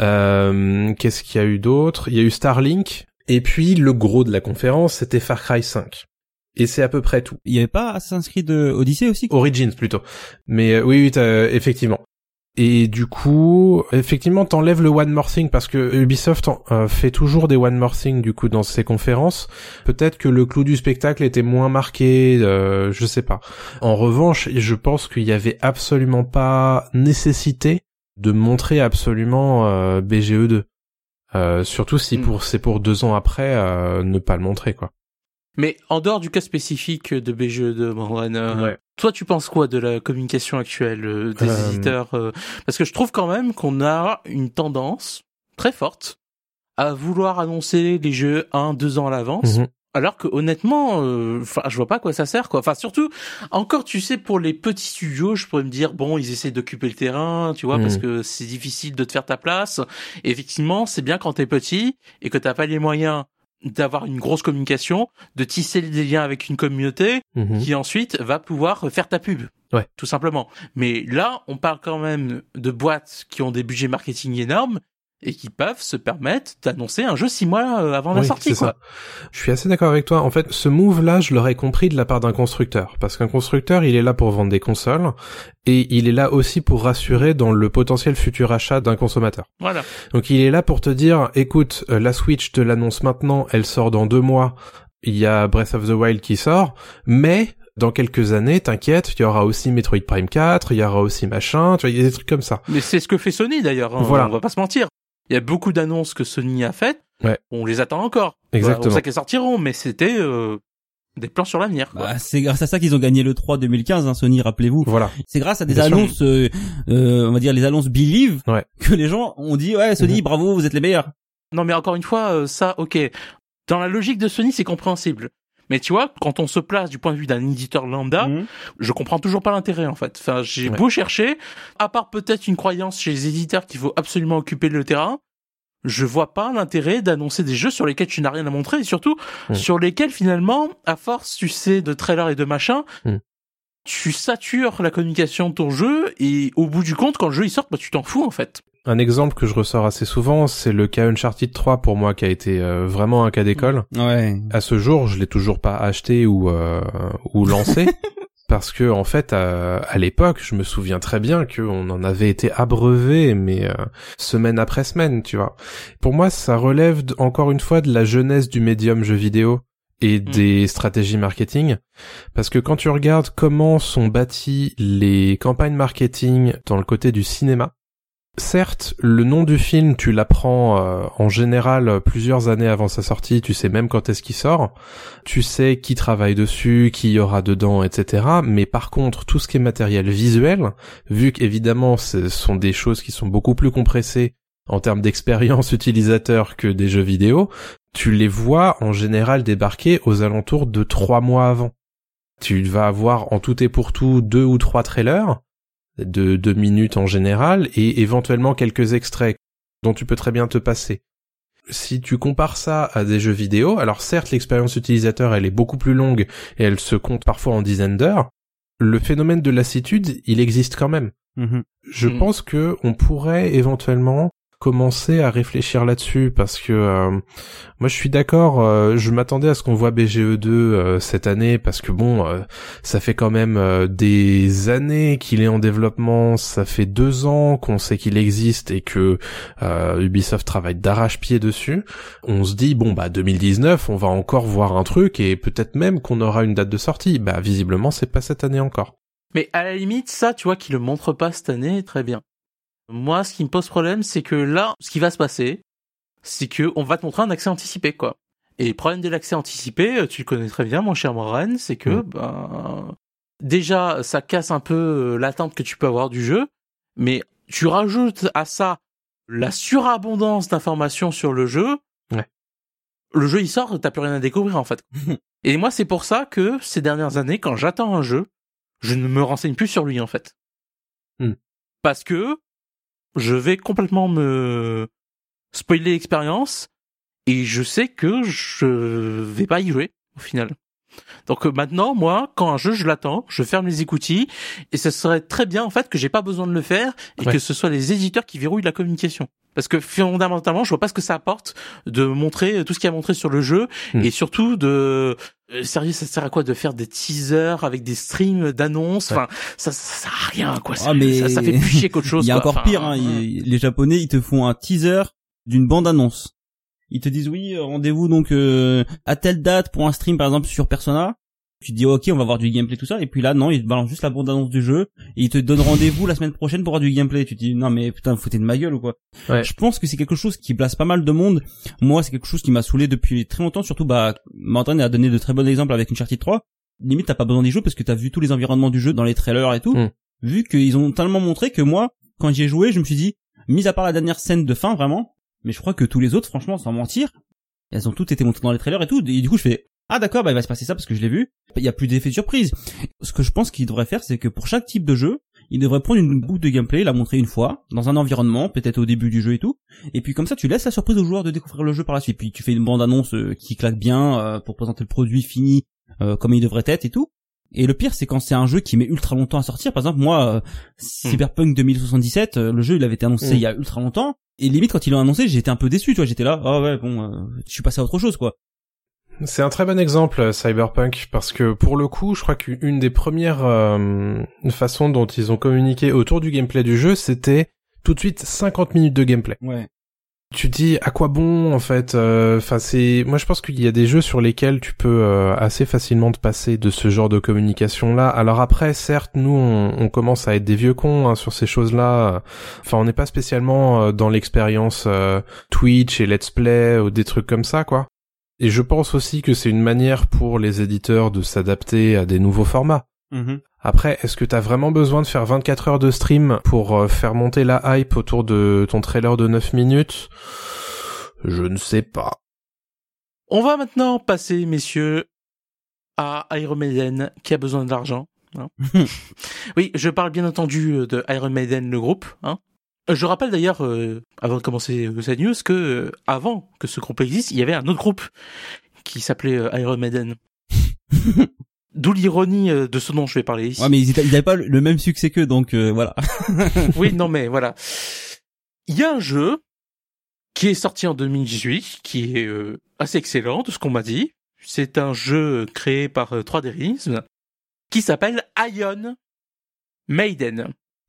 Euh, qu'est-ce qu'il y a eu d'autre? Il y a eu Starlink. Et puis le gros de la conférence, c'était Far Cry cinq. Et c'est à peu près tout. Il y avait pas Assassin's Creed Odyssey aussi? Origins plutôt. Mais euh, oui, oui, euh, effectivement. Et du coup, effectivement, t'enlèves le One More Thing parce que Ubisoft en, euh, fait toujours des One More Thing du coup dans ses conférences. Peut-être que le clou du spectacle était moins marqué, euh, je sais pas. En revanche, je pense qu'il y avait absolument pas nécessité de montrer absolument euh, B G E deux. Euh, surtout si pour c'est pour deux ans après euh, ne pas le montrer quoi. Mais en dehors du cas spécifique de B G E deux, Morwan, euh, ouais. toi tu penses quoi de la communication actuelle euh, des euh... éditeurs euh, parce que je trouve quand même qu'on a une tendance très forte à vouloir annoncer les jeux un, deux ans à l'avance. Mm-hmm. Alors que honnêtement, enfin, euh, je vois pas à quoi ça sert, quoi. Enfin, surtout, encore, tu sais, pour les petits studios, je pourrais me dire, bon, ils essaient d'occuper le terrain, tu vois, mmh. parce que c'est difficile de te faire ta place. Et effectivement, c'est bien quand t'es petit et que t'as pas les moyens d'avoir une grosse communication, de tisser des liens avec une communauté mmh. qui ensuite va pouvoir faire ta pub. Ouais. Tout simplement. Mais là, on parle quand même de boîtes qui ont des budgets marketing énormes et qui peuvent se permettre d'annoncer un jeu six mois avant la oui, sortie, quoi. Ça. Je suis assez d'accord avec toi. En fait, ce move-là, je l'aurais compris de la part d'un constructeur. Parce qu'un constructeur, il est là pour vendre des consoles, et il est là aussi pour rassurer dans le potentiel futur achat d'un consommateur. Voilà. Donc il est là pour te dire, écoute, la Switch te l'annonce maintenant, elle sort dans deux mois, il y a Breath of the Wild qui sort, mais dans quelques années, t'inquiète, il y aura aussi Metroid Prime quatre, il y aura aussi machin, tu vois, il y a des trucs comme ça. Mais c'est ce que fait Sony d'ailleurs, hein. Voilà. On va pas se mentir. Il y a beaucoup d'annonces que Sony a faites. Ouais. On les attend encore. Exactement. On sait qu'elles sortiront, mais c'était euh, des plans sur l'avenir. Bah, c'est grâce à ça qu'ils ont gagné le trois deux mille quinze, hein, Sony, rappelez-vous. Voilà. C'est grâce à des Bien annonces, euh, euh, on va dire les annonces Believe, ouais. que les gens ont dit, ouais, Sony, mmh. bravo, vous êtes les meilleurs. Non, mais encore une fois, euh, ça, ok. Dans la logique de Sony, c'est compréhensible. Mais tu vois, quand on se place du point de vue d'un éditeur lambda, mmh. je comprends toujours pas l'intérêt, en fait. Enfin, j'ai ouais. beau chercher, à part peut-être une croyance chez les éditeurs qu'il faut absolument occuper le terrain, je vois pas l'intérêt d'annoncer des jeux sur lesquels tu n'as rien à montrer et surtout mmh. sur lesquels finalement, à force, tu sais, de trailers et de machins, mmh. tu satures la communication de ton jeu et au bout du compte, quand le jeu il sort, bah tu t'en fous en fait. Un exemple que je ressors assez souvent, c'est le cas Uncharted trois pour moi qui a été euh, vraiment un cas d'école. Ouais. À ce jour, je l'ai toujours pas acheté ou euh, ou lancé. Parce que en fait, à, à l'époque, je me souviens très bien qu'on en avait été abreuvé, mais euh, semaine après semaine, tu vois. Pour moi, ça relève d- encore une fois de la jeunesse du médium jeu vidéo et des mmh. stratégies marketing. Parce que quand tu regardes comment sont bâties les campagnes marketing dans le côté du cinéma, certes, le nom du film, tu l'apprends euh, en général plusieurs années avant sa sortie, tu sais même quand est-ce qu'il sort, tu sais qui travaille dessus, qui y aura dedans, et cetera. Mais par contre, tout ce qui est matériel visuel, vu qu'évidemment ce sont des choses qui sont beaucoup plus compressées en termes d'expérience utilisateur que des jeux vidéo, tu les vois en général débarquer aux alentours de trois mois avant. Tu vas avoir en tout et pour tout deux ou trois trailers, de deux minutes en général, et éventuellement quelques extraits dont tu peux très bien te passer. Si tu compares ça à des jeux vidéo, alors certes l'expérience utilisateur elle est beaucoup plus longue et elle se compte parfois en dizaines d'heures, le phénomène de lassitude il existe quand même. Mmh. Je mmh. pense que on pourrait éventuellement commencer à réfléchir là-dessus parce que euh, moi je suis d'accord, euh, je m'attendais à ce qu'on voit B G E deux euh, cette année parce que bon euh, ça fait quand même euh, des années qu'il est en développement, ça fait deux ans qu'on sait qu'il existe et que euh, Ubisoft travaille d'arrache-pied dessus. On se dit bon bah deux mille dix-neuf on va encore voir un truc et peut-être même qu'on aura une date de sortie. Bah visiblement c'est pas cette année encore. Mais à la limite ça tu vois qu'il le montre pas cette année, très bien. Moi, ce qui me pose problème, c'est que là, ce qui va se passer, c'est que on va te montrer un accès anticipé, quoi. Et le problème de l'accès anticipé, tu le connais très bien, mon cher Moran, c'est que, mmh. ben, déjà, ça casse un peu l'attente que tu peux avoir du jeu, mais tu rajoutes à ça la surabondance d'informations sur le jeu. Ouais. Le jeu, il sort, t'as plus rien à découvrir, en fait. Et moi, c'est pour ça que, ces dernières années, quand j'attends un jeu, je ne me renseigne plus sur lui, en fait. Mm. Parce que je vais complètement me spoiler l'expérience et je sais que je vais pas y jouer au final. Donc euh, maintenant, moi, quand un jeu, je l'attends, je ferme les écoutilles et ce serait très bien en fait que j'ai pas besoin de le faire et ouais. que ce soit les éditeurs qui verrouillent la communication. Parce que fondamentalement, je vois pas ce que ça apporte de montrer tout ce qu'il y a montré sur le jeu mmh. et surtout de euh, sérieux, ça sert à quoi de faire des teasers avec des streams d'annonces, enfin ouais. ça, ça sert à rien quoi. Ah, mais ça, ça fait plus chier qu'autre chose. Il y a quoi. encore enfin, pire, hein, ils, les Japonais, ils te font un teaser d'une bande annonce. Ils te disent oui, rendez-vous donc euh, à telle date pour un stream par exemple sur Persona. Tu te dis ok, on va voir du gameplay tout ça et puis là non, ils te balancent juste la bande annonce du jeu et ils te donnent rendez-vous la semaine prochaine pour voir du gameplay. Tu te dis non mais putain, vous foutez de ma gueule ou quoi. Ouais. Je pense que c'est quelque chose qui blesse pas mal de monde. Moi, c'est quelque chose qui m'a saoulé depuis très longtemps, surtout bah Martin a donné de très bons exemples avec Uncharted trois. Limite t'as pas besoin d'y jouer parce que t'as vu tous les environnements du jeu dans les trailers et tout. Mm. Vu qu'ils ont tellement montré que moi, quand j'y ai joué, je me suis dit, mis à part la dernière scène de fin vraiment, mais je crois que tous les autres, franchement, sans mentir, elles ont toutes été montrées dans les trailers et tout. Et du coup, je fais ah d'accord, bah il va se passer ça parce que je l'ai vu. Il y a plus d'effet de surprise. Ce que je pense qu'il devrait faire, c'est que pour chaque type de jeu, il devrait prendre une boucle de gameplay, la montrer une fois dans un environnement, peut-être au début du jeu et tout. Et puis comme ça, tu laisses la surprise aux joueurs de découvrir le jeu par la suite. Puis tu fais une bande annonce euh, qui claque bien euh, pour présenter le produit fini euh, comme il devrait être et tout. Et le pire, c'est quand c'est un jeu qui met ultra longtemps à sortir. Par exemple, moi, euh, Cyberpunk deux mille soixante-dix-sept, euh, le jeu il avait été annoncé mmh. il y a ultra longtemps. Et limite quand ils l'ont annoncé, j'étais un peu déçu, tu vois. J'étais là, ah oh ouais, bon, euh, je suis passé à autre chose, quoi. C'est un très bon exemple, Cyberpunk, parce que pour le coup, je crois qu'une des premières euh, façons dont ils ont communiqué autour du gameplay du jeu, c'était tout de suite cinquante minutes de gameplay. Ouais. Tu dis à quoi bon en fait. Enfin, euh, c'est. Moi, je pense qu'il y a des jeux sur lesquels tu peux euh, assez facilement te passer de ce genre de communication là. Alors après, certes, nous, on, on commence à être des vieux cons hein, sur ces choses-là. Enfin, on n'est pas spécialement euh, dans l'expérience euh, Twitch et Let's Play ou des trucs comme ça, quoi. Et je pense aussi que c'est une manière pour les éditeurs de s'adapter à des nouveaux formats. Mmh. Après, est-ce que t'as vraiment besoin de faire vingt-quatre heures de stream pour euh, faire monter la hype autour de ton trailer de neuf minutes? Je ne sais pas. On va maintenant passer, messieurs, à Iron Maiden, qui a besoin de l'argent. Hein. Oui, je parle bien entendu de Iron Maiden, le groupe, hein. Je rappelle d'ailleurs, euh, avant de commencer euh, cette news, que euh, avant que ce groupe existe, il y avait un autre groupe qui s'appelait euh, Iron Maiden. D'où l'ironie euh, de ce dont je vais parler ici. Ouais, mais ils n'avaient pas le même succès qu'eux, donc euh, voilà. Oui, non, mais voilà. Il y a un jeu qui est sorti en deux mille dix-huit, qui est euh, assez excellent, de ce qu'on m'a dit. C'est un jeu créé par euh, trois D Realms, qui s'appelle Iron Maiden.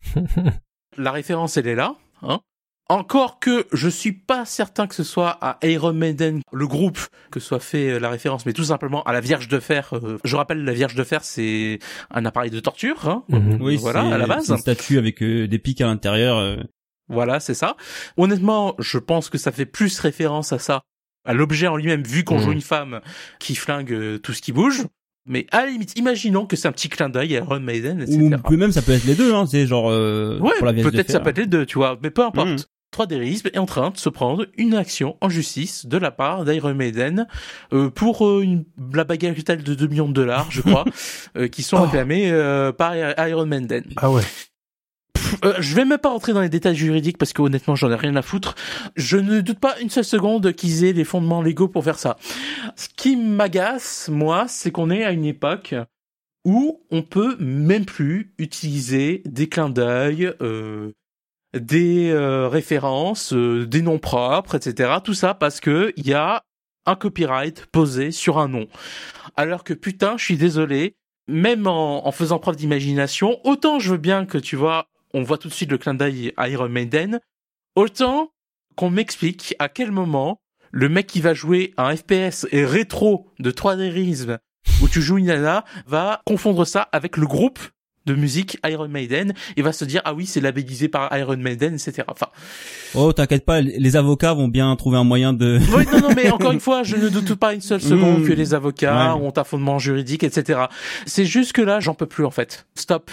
La référence, elle est là, hein. Encore que je suis pas certain que ce soit à Iron Maiden, le groupe, que soit fait la référence, mais tout simplement à la Vierge de Fer. Je rappelle, la Vierge de Fer, c'est un appareil de torture, hein. Mmh. Oui, voilà, à la base. C'est une statue avec euh, des pics à l'intérieur. Euh... Voilà, c'est ça. Honnêtement, je pense que ça fait plus référence à ça, à l'objet en lui-même, vu qu'on mmh. joue une femme qui flingue tout ce qui bouge. Mais à la limite, imaginons que c'est un petit clin d'œil à Iron Maiden, et cetera. Ou même ça peut être les deux, hein, c'est genre euh, ouais, pour la Vierge de Fer. Peut-être ça peut être les deux, tu vois, mais peu importe. Mmh. trois D Realms est en train de se prendre une action en justice de la part d'Iron Maiden euh, pour euh, une, la bagatelle de deux millions de dollars, je crois, euh, qui sont oh. réclamés euh, par Iron Maiden. Ah ouais. Euh, je vais même pas rentrer dans les détails juridiques parce que honnêtement j'en ai rien à foutre. Je ne doute pas une seule seconde qu'ils aient les fondements légaux pour faire ça. Ce qui m'agace, moi, c'est qu'on est à une époque où on peut même plus utiliser des clins d'œil, euh, des euh, références, euh, des noms propres, et cetera. Tout ça parce que il y a un copyright posé sur un nom. Alors que putain, je suis désolé, même en, en faisant preuve d'imagination, autant je veux bien que tu vois, on voit tout de suite le clin d'œil à Iron Maiden, autant qu'on m'explique à quel moment le mec qui va jouer un F P S et rétro de trois D Realms où tu joues une nana va confondre ça avec le groupe de musique Iron Maiden et va se dire ah oui c'est labellisé par Iron Maiden, et cetera. Enfin. Oh t'inquiète pas, les avocats vont bien trouver un moyen de. Oui non non mais encore une fois je ne doute pas une seule seconde mmh. que les avocats ouais. ont un fondement juridique, et cetera. C'est juste que là j'en peux plus en fait. Stop.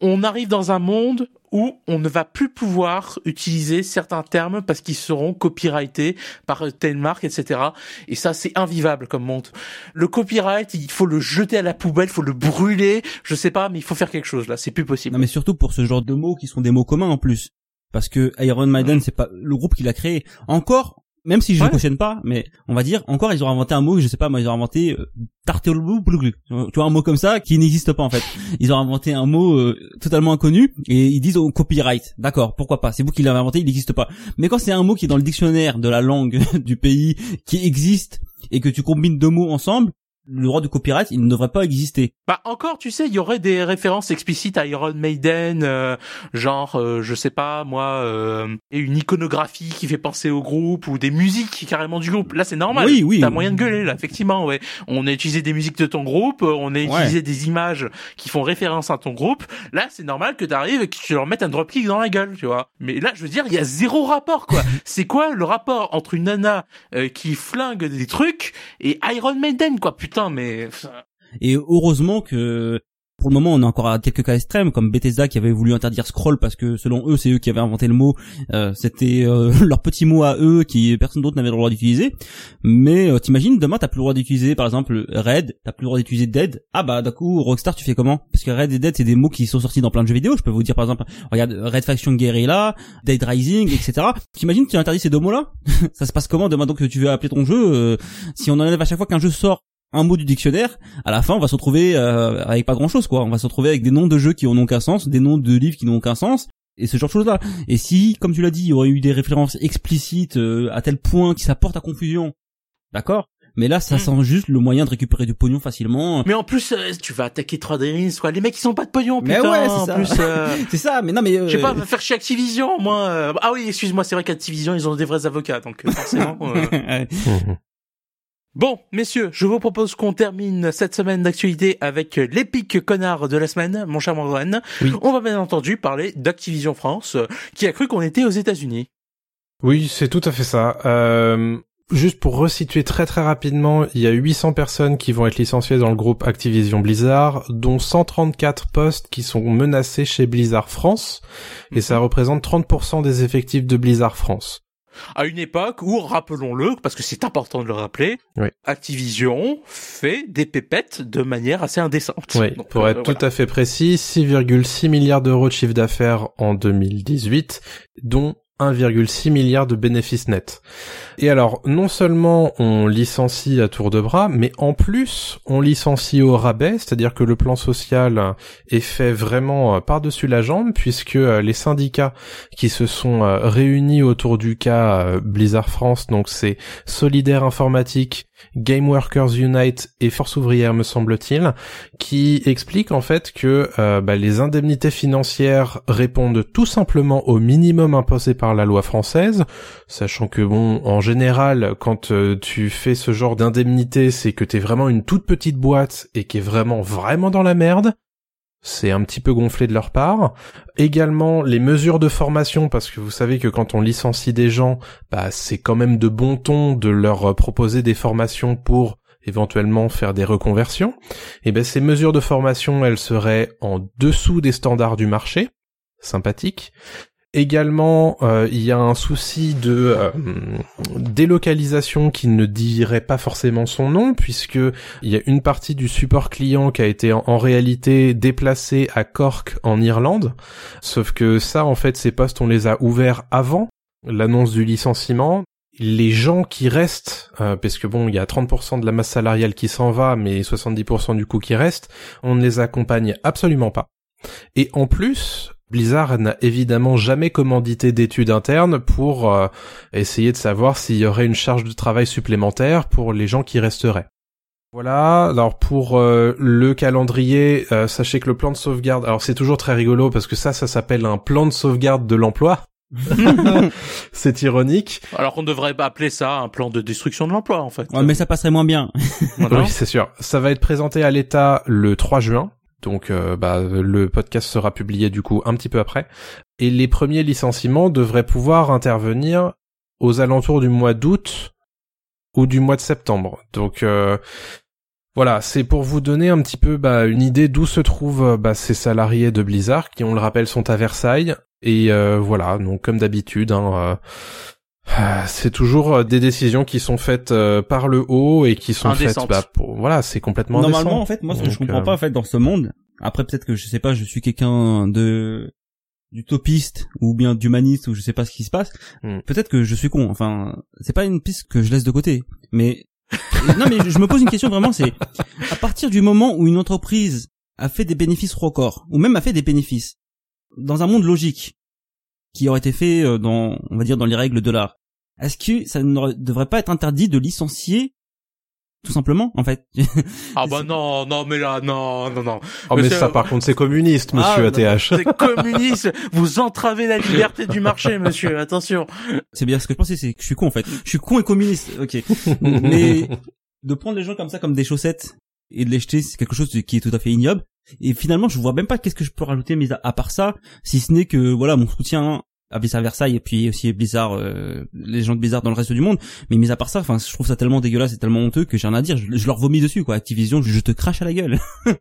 on arrive dans un monde où on ne va plus pouvoir utiliser certains termes parce qu'ils seront copyrightés par telle marque, et cetera. Et ça, c'est invivable comme monde. Le copyright, il faut le jeter à la poubelle, il faut le brûler, je sais pas, mais il faut faire quelque chose là, c'est plus possible. Non mais surtout pour ce genre de mots qui sont des mots communs en plus. Parce que Iron Maiden, mmh. c'est pas le groupe qui l'a créé. Encore, même si je ne ouais. cautionne pas, mais on va dire, encore ils ont inventé un mot, je sais pas, moi ils ont inventé euh, tarteau, tu vois, un mot comme ça qui n'existe pas en fait. Ils ont inventé un mot euh, totalement inconnu et ils disent oh, copyright. D'accord, pourquoi pas, c'est vous qui l'avez inventé, il n'existe pas. Mais quand c'est un mot qui est dans le dictionnaire de la langue du pays qui existe et que tu combines deux mots ensemble, le droit du copyright, il ne devrait pas exister. Bah encore, tu sais, il y aurait des références explicites à Iron Maiden, euh, genre, euh, je sais pas, moi, euh, et une iconographie qui fait penser au groupe, ou des musiques carrément du groupe. Là, c'est normal. Oui, oui. T'as moyen de gueuler, là, effectivement, ouais. On a utilisé des musiques de ton groupe, on a utilisé ouais. des images qui font référence à ton groupe. Là, c'est normal que t'arrives et que tu leur mettes un dropkick dans la gueule, tu vois. Mais là, je veux dire, il y a zéro rapport, quoi. C'est quoi le rapport entre une nana euh, qui flingue des trucs et Iron Maiden, quoi, putain. Putain, mais... Et heureusement que pour le moment on a encore à quelques cas extrêmes comme Bethesda qui avait voulu interdire scroll parce que selon eux c'est eux qui avaient inventé le mot, euh, c'était euh, leur petit mot à eux qui personne d'autre n'avait le droit d'utiliser. Mais euh, t'imagines demain t'as plus le droit d'utiliser par exemple Red, t'as plus le droit d'utiliser Dead. Ah bah d'un coup Rockstar tu fais comment? Parce que Red et Dead c'est des mots qui sont sortis dans plein de jeux vidéo. Je peux vous dire par exemple regarde Red Faction Guerrilla, Dead Rising, et cetera. T'imagines tu interdis ces deux mots là? Ça se passe comment demain donc que tu veux appeler ton jeu euh, si on enlève à chaque fois qu'un jeu sort un mot du dictionnaire, à la fin on va se retrouver euh, avec pas grand chose quoi, on va se retrouver avec des noms de jeux qui n'ont aucun sens, des noms de livres qui n'ont aucun sens et ce genre de choses là. Et si comme tu l'as dit il y aurait eu des références explicites euh, à tel point que ça porte à confusion, d'accord, mais là ça mmh. sent juste le moyen de récupérer du pognon facilement. Mais en plus euh, tu vas attaquer trois D Realms quoi, les mecs ils ont pas de pognon putain. Mais ouais, c'est en ça. Plus euh... c'est ça, mais non mais euh... je sais pas, va faire chez Activision moi euh... ah oui excuse-moi c'est vrai qu'Activision ils ont des vrais avocats donc euh, forcément euh... Bon, messieurs, je vous propose qu'on termine cette semaine d'actualité avec l'épique connard de la semaine, mon cher Morgan. Oui. On va bien entendu parler d'Activision France, qui a cru qu'on était aux États-Unis. Oui, c'est tout à fait ça. Euh, juste pour resituer très très rapidement, il y a huit cents personnes qui vont être licenciées dans le groupe Activision Blizzard, dont cent trente-quatre postes qui sont menacés chez Blizzard France, et ça représente trente pour cent des effectifs de Blizzard France. À une époque où, rappelons-le, parce que c'est important de le rappeler, oui. Activision fait des pépettes de manière assez indécente. Oui, donc, pour euh, être voilà. tout à fait précis, six virgule six milliards d'euros de chiffre d'affaires en deux mille dix-huit, dont un virgule six milliard de bénéfices nets. Et alors, non seulement on licencie à tour de bras, mais en plus, on licencie au rabais, c'est-à-dire que le plan social est fait vraiment par-dessus la jambe, puisque les syndicats qui se sont réunis autour du cas Blizzard France, donc c'est Solidaire Informatique, Game Workers Unite et Force Ouvrière me semble-t-il, qui expliquent en fait que euh, bah, les indemnités financières répondent tout simplement au minimum imposé par la loi française, sachant que bon, en général, quand euh, tu fais ce genre d'indemnité, c'est que t'es vraiment une toute petite boîte et qui est vraiment vraiment dans la merde. C'est un petit peu gonflé de leur part. Également, les mesures de formation, parce que vous savez que quand on licencie des gens, bah c'est quand même de bon ton de leur proposer des formations pour éventuellement faire des reconversions. Et ben ces mesures de formation, elles seraient en dessous des standards du marché. Sympathique. Également, euh, il y a un souci de euh, délocalisation qui ne dirait pas forcément son nom, puisque il y a une partie du support client qui a été en, en réalité déplacée à Cork en Irlande. Sauf que ça, en fait, ces postes, on les a ouverts avant l'annonce du licenciement. Les gens qui restent, euh, parce que bon, il y a trente pour cent de la masse salariale qui s'en va, mais soixante-dix pour cent du coût qui reste, on ne les accompagne absolument pas. Et en plus, Blizzard n'a évidemment jamais commandité d'études internes pour euh, essayer de savoir s'il y aurait une charge de travail supplémentaire pour les gens qui resteraient. Voilà, alors pour euh, le calendrier, euh, sachez que le plan de sauvegarde, alors c'est toujours très rigolo parce que ça, ça s'appelle un plan de sauvegarde de l'emploi. C'est ironique. Alors qu'on devrait appeler ça un plan de destruction de l'emploi en fait. Ouais, mais ça passerait moins bien. Voilà. Oui, c'est sûr. Ça va être présenté à l'État le trois juin. Donc euh, bah le podcast sera publié du coup un petit peu après. Et les premiers licenciements devraient pouvoir intervenir aux alentours du mois d'août ou du mois de septembre. Donc euh, Voilà, c'est pour vous donner un petit peu bah, une idée d'où se trouvent bah, ces salariés de Blizzard qui, on le rappelle, sont à Versailles. Et euh, voilà, donc comme d'habitude, hein, euh, c'est toujours des décisions qui sont faites euh, par le haut et qui sont indécentes. faites... Bah, pour, voilà, c'est complètement Normalement, indécent. en fait, moi, ce que donc, je comprends euh... pas, en fait, dans ce monde, après peut-être que, je sais pas, je suis quelqu'un de... d'utopiste ou bien d'humaniste ou je sais pas ce qui se passe, mm. peut-être que je suis con. Enfin, c'est pas une piste que je laisse de côté, mais... non mais je me pose une question vraiment, c'est à partir du moment où une entreprise a fait des bénéfices records ou même a fait des bénéfices dans un monde logique qui aurait été fait dans, on va dire, dans les règles de l'art, est-ce que ça ne devrait pas être interdit de licencier tout simplement, en fait? Ah bah non, non mais là, non, non, non. Oh mais ça, par contre, c'est communiste, monsieur ah, A T H. C'est communiste. Vous entravez la liberté du marché, monsieur. Attention. C'est bien ce que je pensais, c'est que je suis con, en fait. Je suis con et communiste. Ok. Mais de prendre les gens comme ça, comme des chaussettes, et de les jeter, c'est quelque chose qui est tout à fait ignoble. Et finalement, je vois même pas qu'est-ce que je peux rajouter, mais à part ça, si ce n'est que, voilà, mon soutien à Blizzard Versailles et puis aussi Blizzard, euh, les gens de Blizzard dans le reste du monde. Mais mis à part ça, enfin, je trouve ça tellement dégueulasse et tellement honteux que j'ai rien à dire. Je, je leur vomis dessus, quoi. Activision, je, je te crache à la gueule.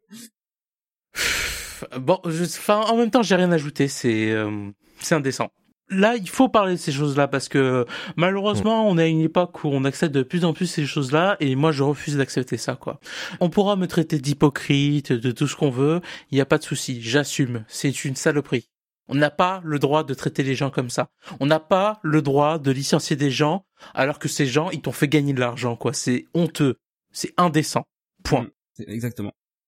Bon, enfin, en même temps, j'ai rien à ajouter. C'est, euh, c'est indécent. Là, il faut parler de ces choses-là parce que malheureusement, on est à une époque où on accepte de plus en plus ces choses-là et moi, je refuse d'accepter ça, quoi. On pourra me traiter d'hypocrite, de tout ce qu'on veut. Il y a pas de souci. J'assume. C'est une saloperie. On n'a pas le droit de traiter les gens comme ça. On n'a pas le droit de licencier des gens alors que ces gens, ils t'ont fait gagner de l'argent, quoi. C'est honteux. C'est indécent. Point. C'est exactement.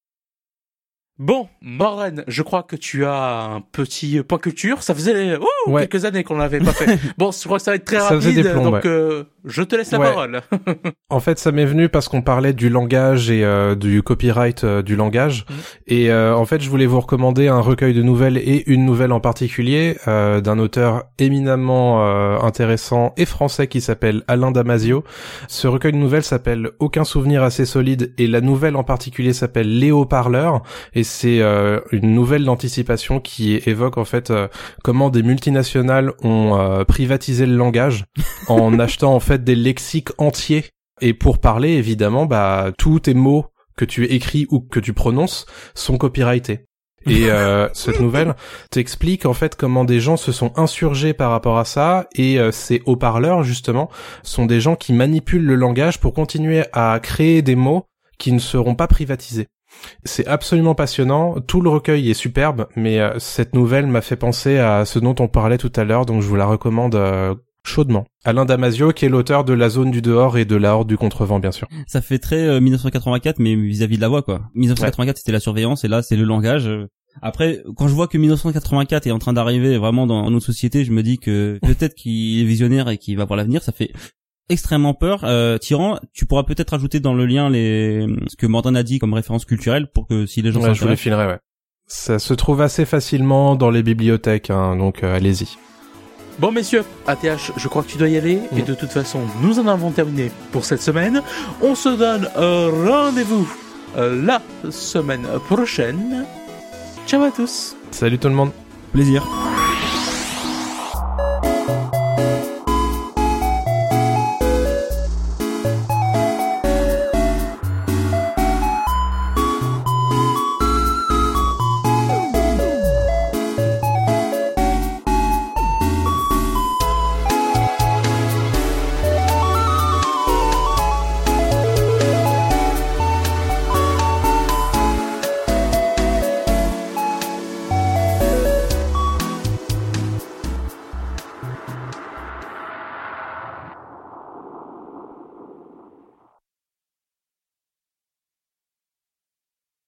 Bon, Morren, je crois que tu as un petit point culture. Ça faisait ouh, ouais. quelques années qu'on l'avait pas fait. Bon, je crois que ça va être très ça rapide, plombs, donc ouais. euh, je te laisse la ouais. parole. En fait, ça m'est venu parce qu'on parlait du langage et euh, du copyright euh, du langage. Mmh. Et euh, en fait, je voulais vous recommander un recueil de nouvelles et une nouvelle en particulier euh, d'un auteur éminemment euh, intéressant et français qui s'appelle Alain Damasio. Ce recueil de nouvelles s'appelle Aucun souvenir assez solide et la nouvelle en particulier s'appelle Les haut-parleurs. Et c'est euh, une nouvelle d'anticipation qui évoque en fait euh, comment des multinationales ont euh, privatisé le langage en achetant en fait des lexiques entiers. Et pour parler, évidemment, bah tous tes mots que tu écris ou que tu prononces sont copyrightés. Et euh, cette nouvelle t'explique en fait comment des gens se sont insurgés par rapport à ça, et euh, ces haut-parleurs justement sont des gens qui manipulent le langage pour continuer à créer des mots qui ne seront pas privatisés. C'est absolument passionnant, tout le recueil est superbe, mais euh, cette nouvelle m'a fait penser à ce dont on parlait tout à l'heure, donc je vous la recommande euh, chaudement. Alain Damasio, qui est l'auteur de La Zone du Dehors et de La Horde du Contrevent, bien sûr. Ça fait très euh, dix-neuf cent quatre-vingt-quatre, mais vis-à-vis de la voix, quoi. dix-neuf cent quatre-vingt-quatre, ouais. C'était la surveillance, et là, c'est le langage. Après, quand je vois que dix-neuf cent quatre-vingt-quatre est en train d'arriver vraiment dans notre société, je me dis que peut-être qu'il est visionnaire et qu'il va voir l'avenir, ça fait extrêmement peur. Euh, Tyran, tu pourras peut-être ajouter dans le lien les ce que Mordan a dit comme référence culturelle pour que si les gens ouais, je vous les filerai, ouais. Ça se trouve assez facilement dans les bibliothèques, hein, donc euh, allez-y. Bon messieurs, A T H, je crois que tu dois y aller, mmh. et de toute façon, nous en avons terminé pour cette semaine. On se donne un rendez-vous euh, la semaine prochaine. Ciao à tous. Salut tout le monde. Plaisir.